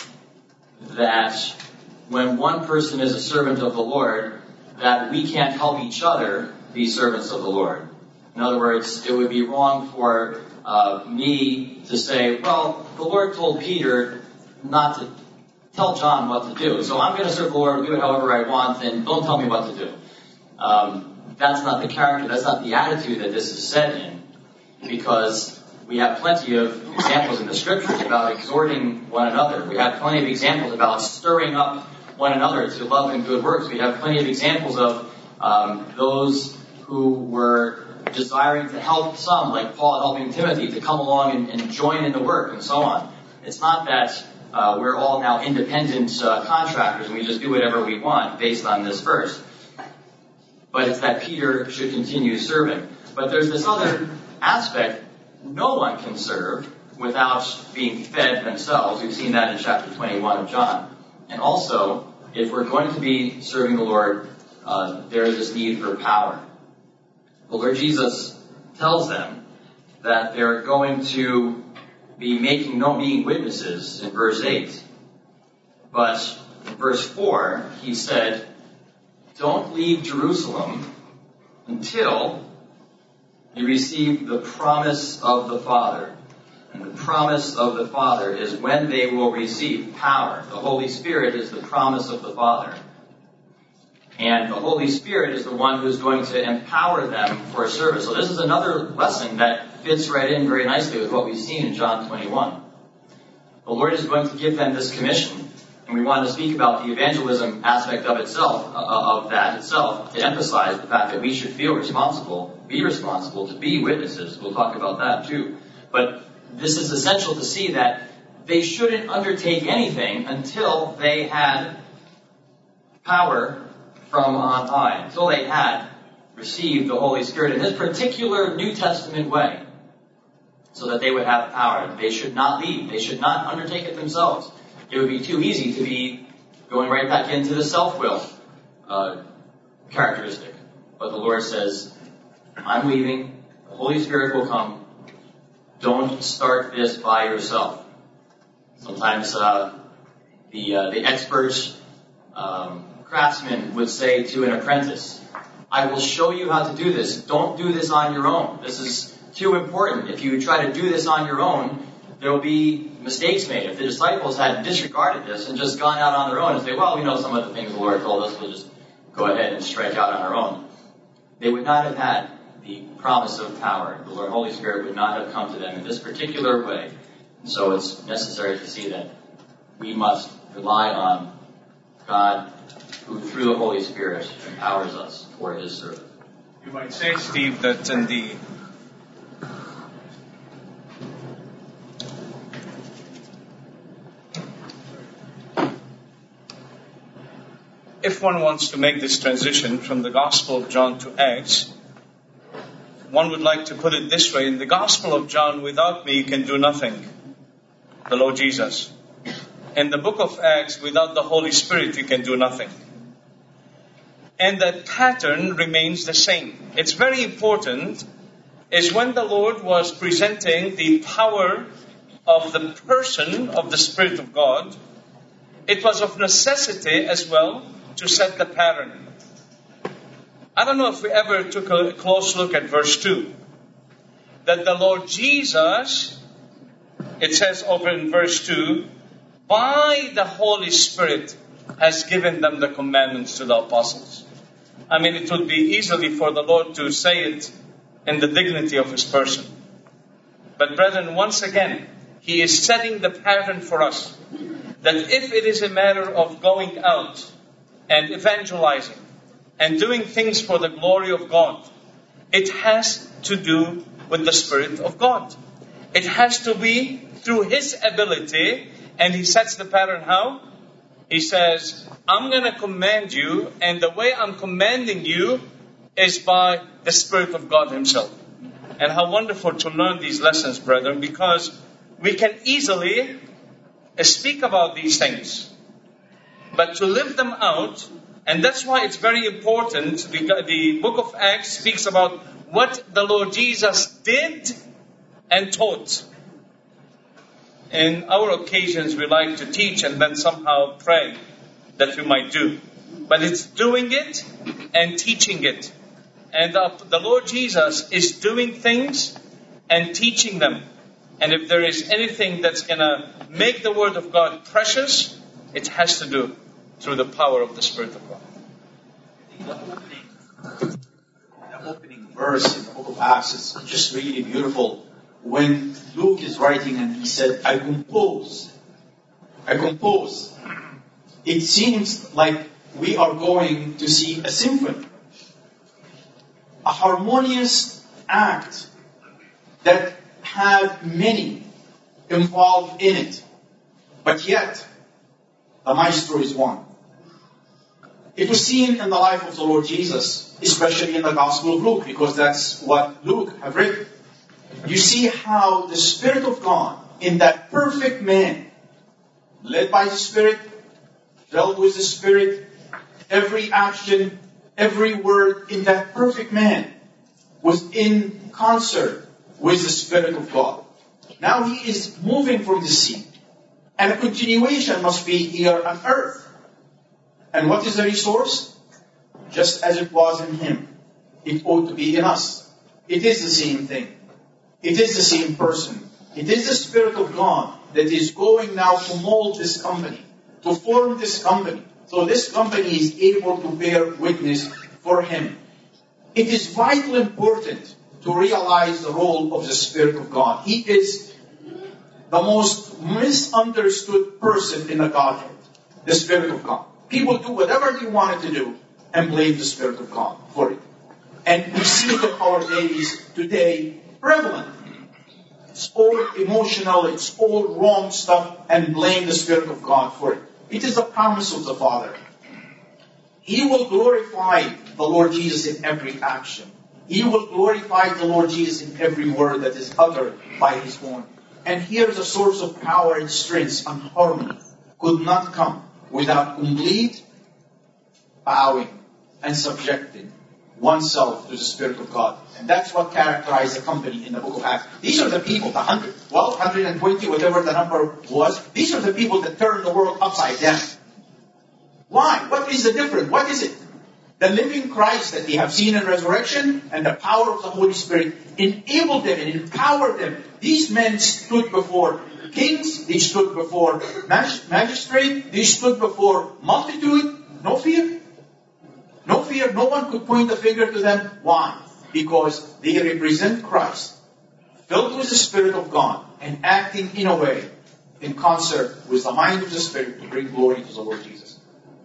that when one person is a servant of the Lord, that we can't help each other be servants of the Lord. In other words, it would be wrong for me to say, well, the Lord told Peter not to tell John what to do, so I'm going to serve the Lord, do it however I want, and don't tell me what to do. That's not the character, that's not the attitude that this is said in, because we have plenty of examples in the Scriptures about exhorting one another. We have plenty of examples about stirring up one another to love and good works. We have plenty of examples of those who were desiring to help some, like Paul helping Timothy, to come along and join in the work and so on. It's not that we're all now independent contractors and we just do whatever we want based on this verse. But it's that Peter should continue serving. But there's this other aspect. No one can serve without being fed themselves. We've seen that in chapter 21 of John. And also, if we're going to be serving the Lord, there is this need for power. The Lord Jesus tells them that they're going to be being witnesses in verse 8. But in verse 4, he said, "Don't leave Jerusalem until you receive the promise of the Father." And the promise of the Father is when they will receive power. The Holy Spirit is the promise of the Father. And the Holy Spirit is the one who's going to empower them for service. So this is another lesson that fits right in very nicely with what we've seen in John 21. The Lord is going to give them this commission. And we want to speak about the evangelism aspect of that itself, to emphasize the fact that we should be responsible to be witnesses. We'll talk about that too. But this is essential to see that they shouldn't undertake anything until they had power from on high, until they had received the Holy Spirit in this particular New Testament way, so that they would have power. They should not leave. They should not undertake it themselves. It would be too easy to be going right back into the self-will characteristic. But the Lord says, I'm leaving. The Holy Spirit will come. Don't start this by yourself. Sometimes the expert craftsman would say to an apprentice, I will show you how to do this. Don't do this on your own. This is too important. If you try to do this on your own, there will be mistakes made. If the disciples had disregarded this and just gone out on their own and say, well, we know some of the things the Lord told us, we'll just go ahead and strike out on our own, they would not have had the promise of power. The Lord Holy Spirit would not have come to them in this particular way. And so it's necessary to see that we must rely on God, who through the Holy Spirit empowers us for His service. You might say, Steve, that in the if one wants to make this transition from the Gospel of John to Acts, one would like to put it this way. In the Gospel of John, without me you can do nothing. The Lord Jesus. In the book of Acts, without the Holy Spirit you can do nothing. And that pattern remains the same. It's very important is when the Lord was presenting the power of the person of the Spirit of God, it was of necessity as well to set the pattern. I don't know if we ever took a close look at verse 2. That the Lord Jesus, it says over in verse 2, by the Holy Spirit has given them the commandments to the apostles. I mean, it would be easily for the Lord to say it in the dignity of His person. But brethren, once again, He is setting the pattern for us. That if it is a matter of going out and evangelizing and doing things for the glory of God, it has to do with the Spirit of God. It has to be through His ability, and He sets the pattern how? He says, I'm going to command you, and the way I'm commanding you is by the Spirit of God Himself. And how wonderful to learn these lessons, brethren, because we can easily speak about these things, but to live them out, and that's why it's very important. The book of Acts speaks about what the Lord Jesus did and taught. In our occasions, we like to teach and then somehow pray that we might do. But it's doing it and teaching it. And the Lord Jesus is doing things and teaching them. And if there is anything that's going to make the Word of God precious, it has to do through the power of the Spirit of God. The opening verse in the book of Acts is just really beautiful. When Luke is writing and he said, I compose. It seems like we are going to see a symphony. A harmonious act that had many involved in it. But yet, the maestro is one. It was seen in the life of the Lord Jesus, especially in the Gospel of Luke, because that's what Luke have written. You see how the Spirit of God, in that perfect man, led by the Spirit, filled with the Spirit, every action, every word in that perfect man was in concert with the Spirit of God. Now he is moving from the sea, and a continuation must be here on earth. And what is the resource? Just as it was in him, it ought to be in us. It is the same thing. It is the same person. It is the Spirit of God that is going now to mold this company, to form this company. So this company is able to bear witness for Him. It is vitally important to realize the role of the Spirit of God. He is the most misunderstood person in the Godhead, the Spirit of God. People do whatever they wanted to do and blame the Spirit of God for it. And we see that our days today prevalent. It's all emotional, it's all wrong stuff, and blame the Spirit of God for it. It is the promise of the Father. He will glorify the Lord Jesus in every action. He will glorify the Lord Jesus in every word that is uttered by His own. And here the source of power and strength and harmony could not come without complete bowing and subjecting oneself to the Spirit of God. And that's what characterized the company in the book of Acts. These are the people, the 120, whatever the number was. These are the people that turned the world upside down. Why? What is the difference? What is it? The living Christ that they have seen in resurrection and the power of the Holy Spirit enabled them and empowered them. These men stood before kings, they stood before magistrates, they stood before multitude. No fear. No fear. No one could point a finger to them. Why? Because they represent Christ, filled with the Spirit of God, and acting in a way in concert with the mind of the Spirit to bring glory to the Lord Jesus.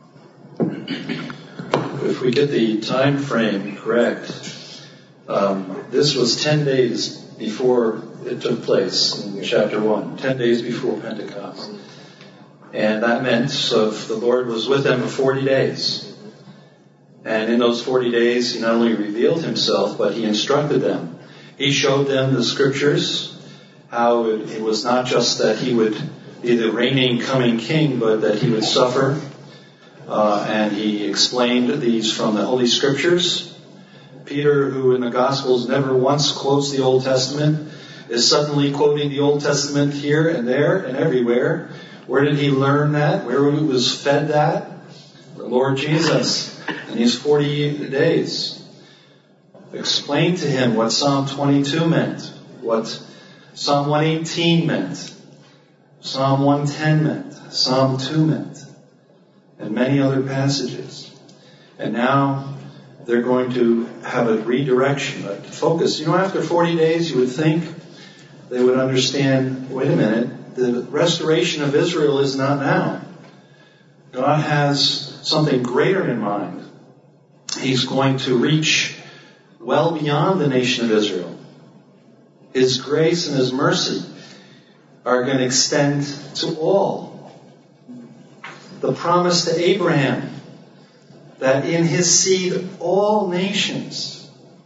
If we get the time frame correct, this was 10 days before it took place in chapter 1, 10 days before Pentecost. And that meant the Lord was with them for 40 days. And in those 40 days, He not only revealed Himself, but He instructed them. He showed them the Scriptures, how it was not just that He would be the reigning coming King, but that He would suffer. And He explained these from the Holy Scriptures. Peter, who in the Gospels never once quotes the Old Testament, is suddenly quoting the Old Testament here and there and everywhere. Where did he learn that? Where was fed that? The Lord Jesus in these 40 days. Explained to him what Psalm 22 meant, what Psalm 118 meant, Psalm 110 meant, Psalm 2 meant, and many other passages. And now they're going to have a redirection, a focus. After 40 days, you would think they would understand, wait a minute, the restoration of Israel is not now. God has something greater in mind. He's going to reach well beyond the nation of Israel. His grace and His mercy are going to extend to all. The promise to Abraham that in his seed all nations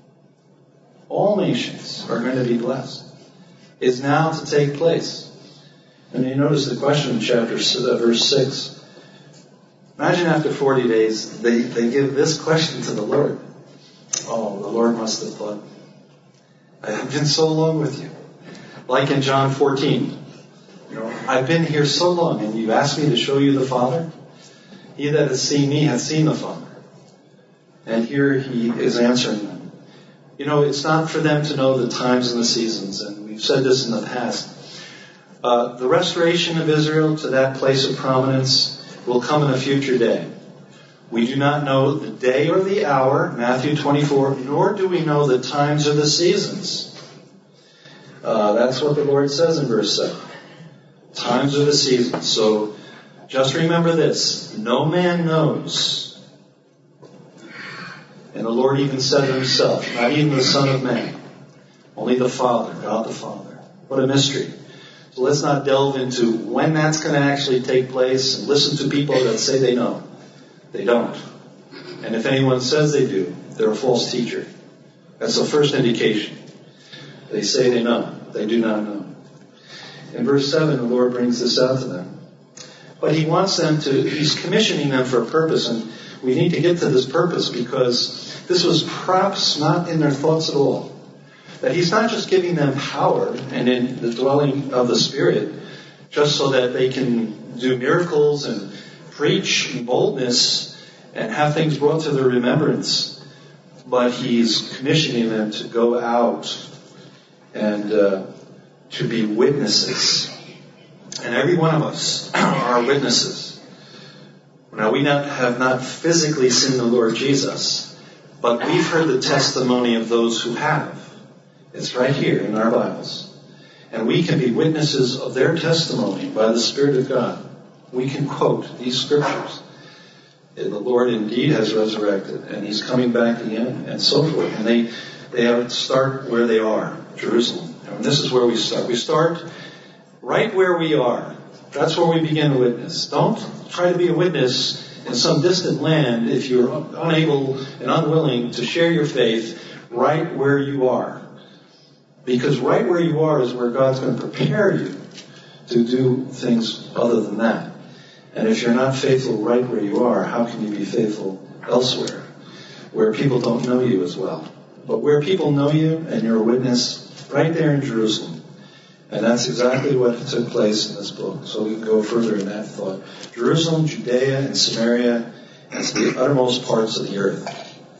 are going to be blessed is now to take place. And you notice the question in verse 6. Imagine after 40 days, they give this question to the Lord. Oh, the Lord must have thought, I have been so long with you. Like in John 14. I've been here so long, and you asked me to show you the Father? He that has seen me has seen the Father. And here he is answering them. It's not for them to know the times and the seasons, and we've said this in the past. The restoration of Israel to that place of prominence will come in a future day. We do not know the day or the hour, Matthew 24, nor do we know the times or the seasons. That's what the Lord says in verse 7. Times or the seasons. So just remember this. No man knows. And the Lord even said it himself, not even the Son of Man. Only the Father, God the Father. What a mystery. So let's not delve into when that's going to actually take place and listen to people that say they know. They don't. And if anyone says they do, they're a false teacher. That's the first indication. They say they know. They do not know. In verse 7, the Lord brings this out to them. But he wants them he's commissioning them for a purpose, and we need to get to this purpose because this was perhaps not in their thoughts at all. That he's not just giving them power and in the dwelling of the Spirit just so that they can do miracles and preach in boldness and have things brought to their remembrance, but he's commissioning them to go out and to be witnesses. And every one of us are witnesses. Now, we have not physically seen the Lord Jesus, but we've heard the testimony of those who have. It's right here in our Bibles. And we can be witnesses of their testimony by the Spirit of God. We can quote these scriptures. The Lord indeed has resurrected, and he's coming back again, and so forth. And they have to start where they are, Jerusalem. And this is where we start. We start right where we are. That's where we begin to witness. Don't try to be a witness in some distant land if you're unable and unwilling to share your faith right where you are. Because right where you are is where God's going to prepare you to do things other than that. And if you're not faithful right where you are, how can you be faithful elsewhere, where people don't know you as well? But where people know you and you're a witness, right there in Jerusalem. And that's exactly what took place in this book. So we can go further in that thought. Jerusalem, Judea, and Samaria, and to the uttermost parts of the earth.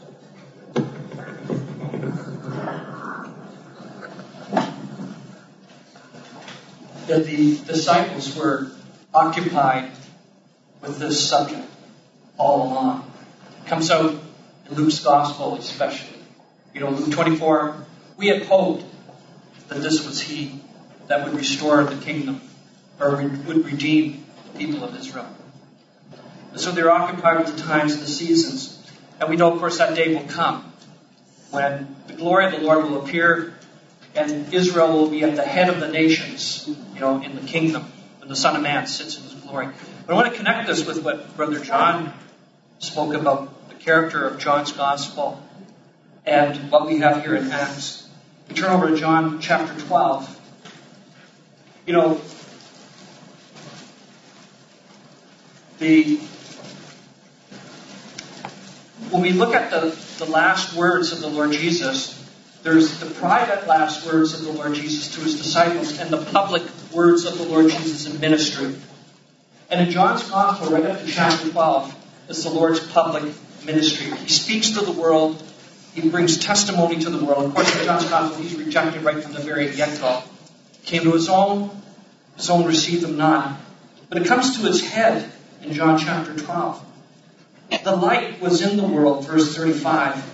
That the disciples were occupied with this subject all along. It comes out in Luke's Gospel especially. Luke 24, we had hoped that this was he that would restore the kingdom, or would redeem the people of Israel. And so they're occupied with the times and the seasons. And we know, of course, that day will come when the glory of the Lord will appear and Israel will be at the head of the nations, in the kingdom, when the Son of Man sits in his glory. But I want to connect this with what Brother John spoke about, the character of John's Gospel, and what we have here in Acts. We turn over to John chapter 12. When we look at the last words of the Lord Jesus, there's the private last words of the Lord Jesus to his disciples and the public words of the Lord Jesus in ministry. And in John's Gospel, right up to chapter 12, is the Lord's public ministry. He speaks to the world. He brings testimony to the world. Of course, in John's Gospel, he's rejected right from the very get-go. Came to his own received him not. But it comes to its head in John chapter 12. The light was in the world, verse 35.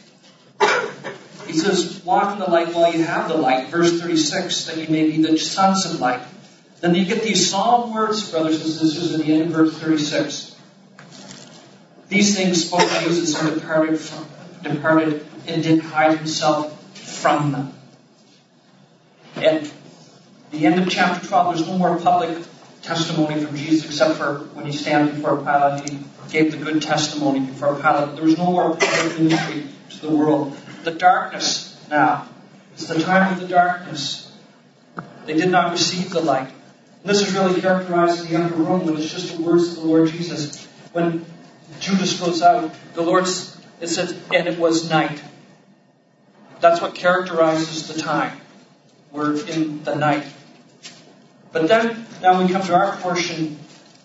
He says, walk in the light while you have the light. Verse 36, that you may be the sons of light. Then you get these solemn words, brothers and sisters, at the end of verse 36. These things spoke Jesus and departed and did hide himself from them. And The end of chapter 12, there's no more public testimony from Jesus except for when he stands before Pilate. He gave the good testimony before Pilate. There was no more public ministry to the world. The darkness now. It's the time of the darkness. They did not receive the light. And this is really characterized in the upper room when it's just the words of the Lord Jesus. When Judas goes out, it says, and it was night. That's what characterizes the time. We're in the night. But then, now we come to our portion,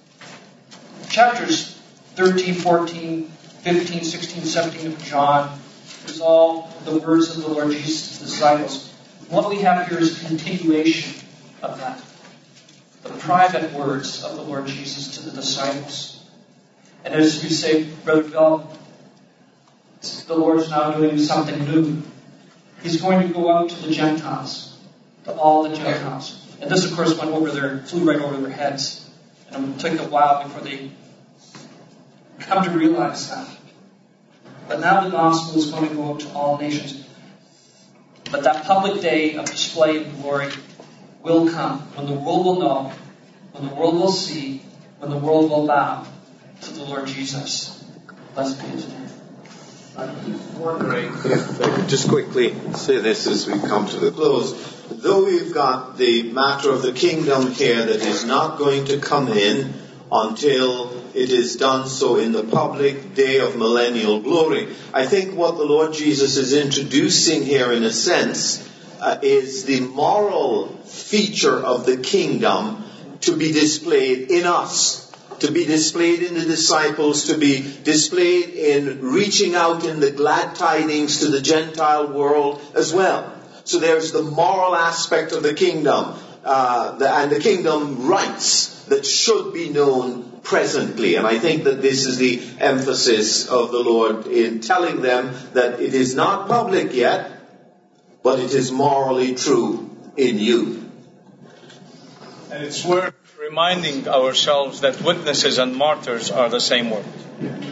chapters 13, 14, 15, 16, 17 of John. Is all the words of the Lord Jesus to the disciples. What we have here is a continuation of that. The private words of the Lord Jesus to the disciples. And as you say, Brother Bill, the Lord's now doing something new. He's going to go out to the Gentiles, to all the Gentiles. And this, of course, flew right over their heads. And it took a while before they come to realize that. But now the gospel is going to go out to all nations. But that public day of display of glory will come when the world will know, when the world will see, when the world will bow to the Lord Jesus. Blessed be his name. I'm wondering if I could just quickly say this as we come to the close. Though we've got the matter of the kingdom here that is not going to come in until it is done so in the public day of millennial glory, I think what the Lord Jesus is introducing here in a sense is the moral feature of the kingdom to be displayed in us, to be displayed in the disciples, to be displayed in reaching out in the glad tidings to the Gentile world as well. So there's the moral aspect of the kingdom, and the kingdom rights that should be known presently. And I think that this is the emphasis of the Lord in telling them that it is not public yet, but it is morally true in you. And it's worth reminding ourselves that witnesses and martyrs are the same word.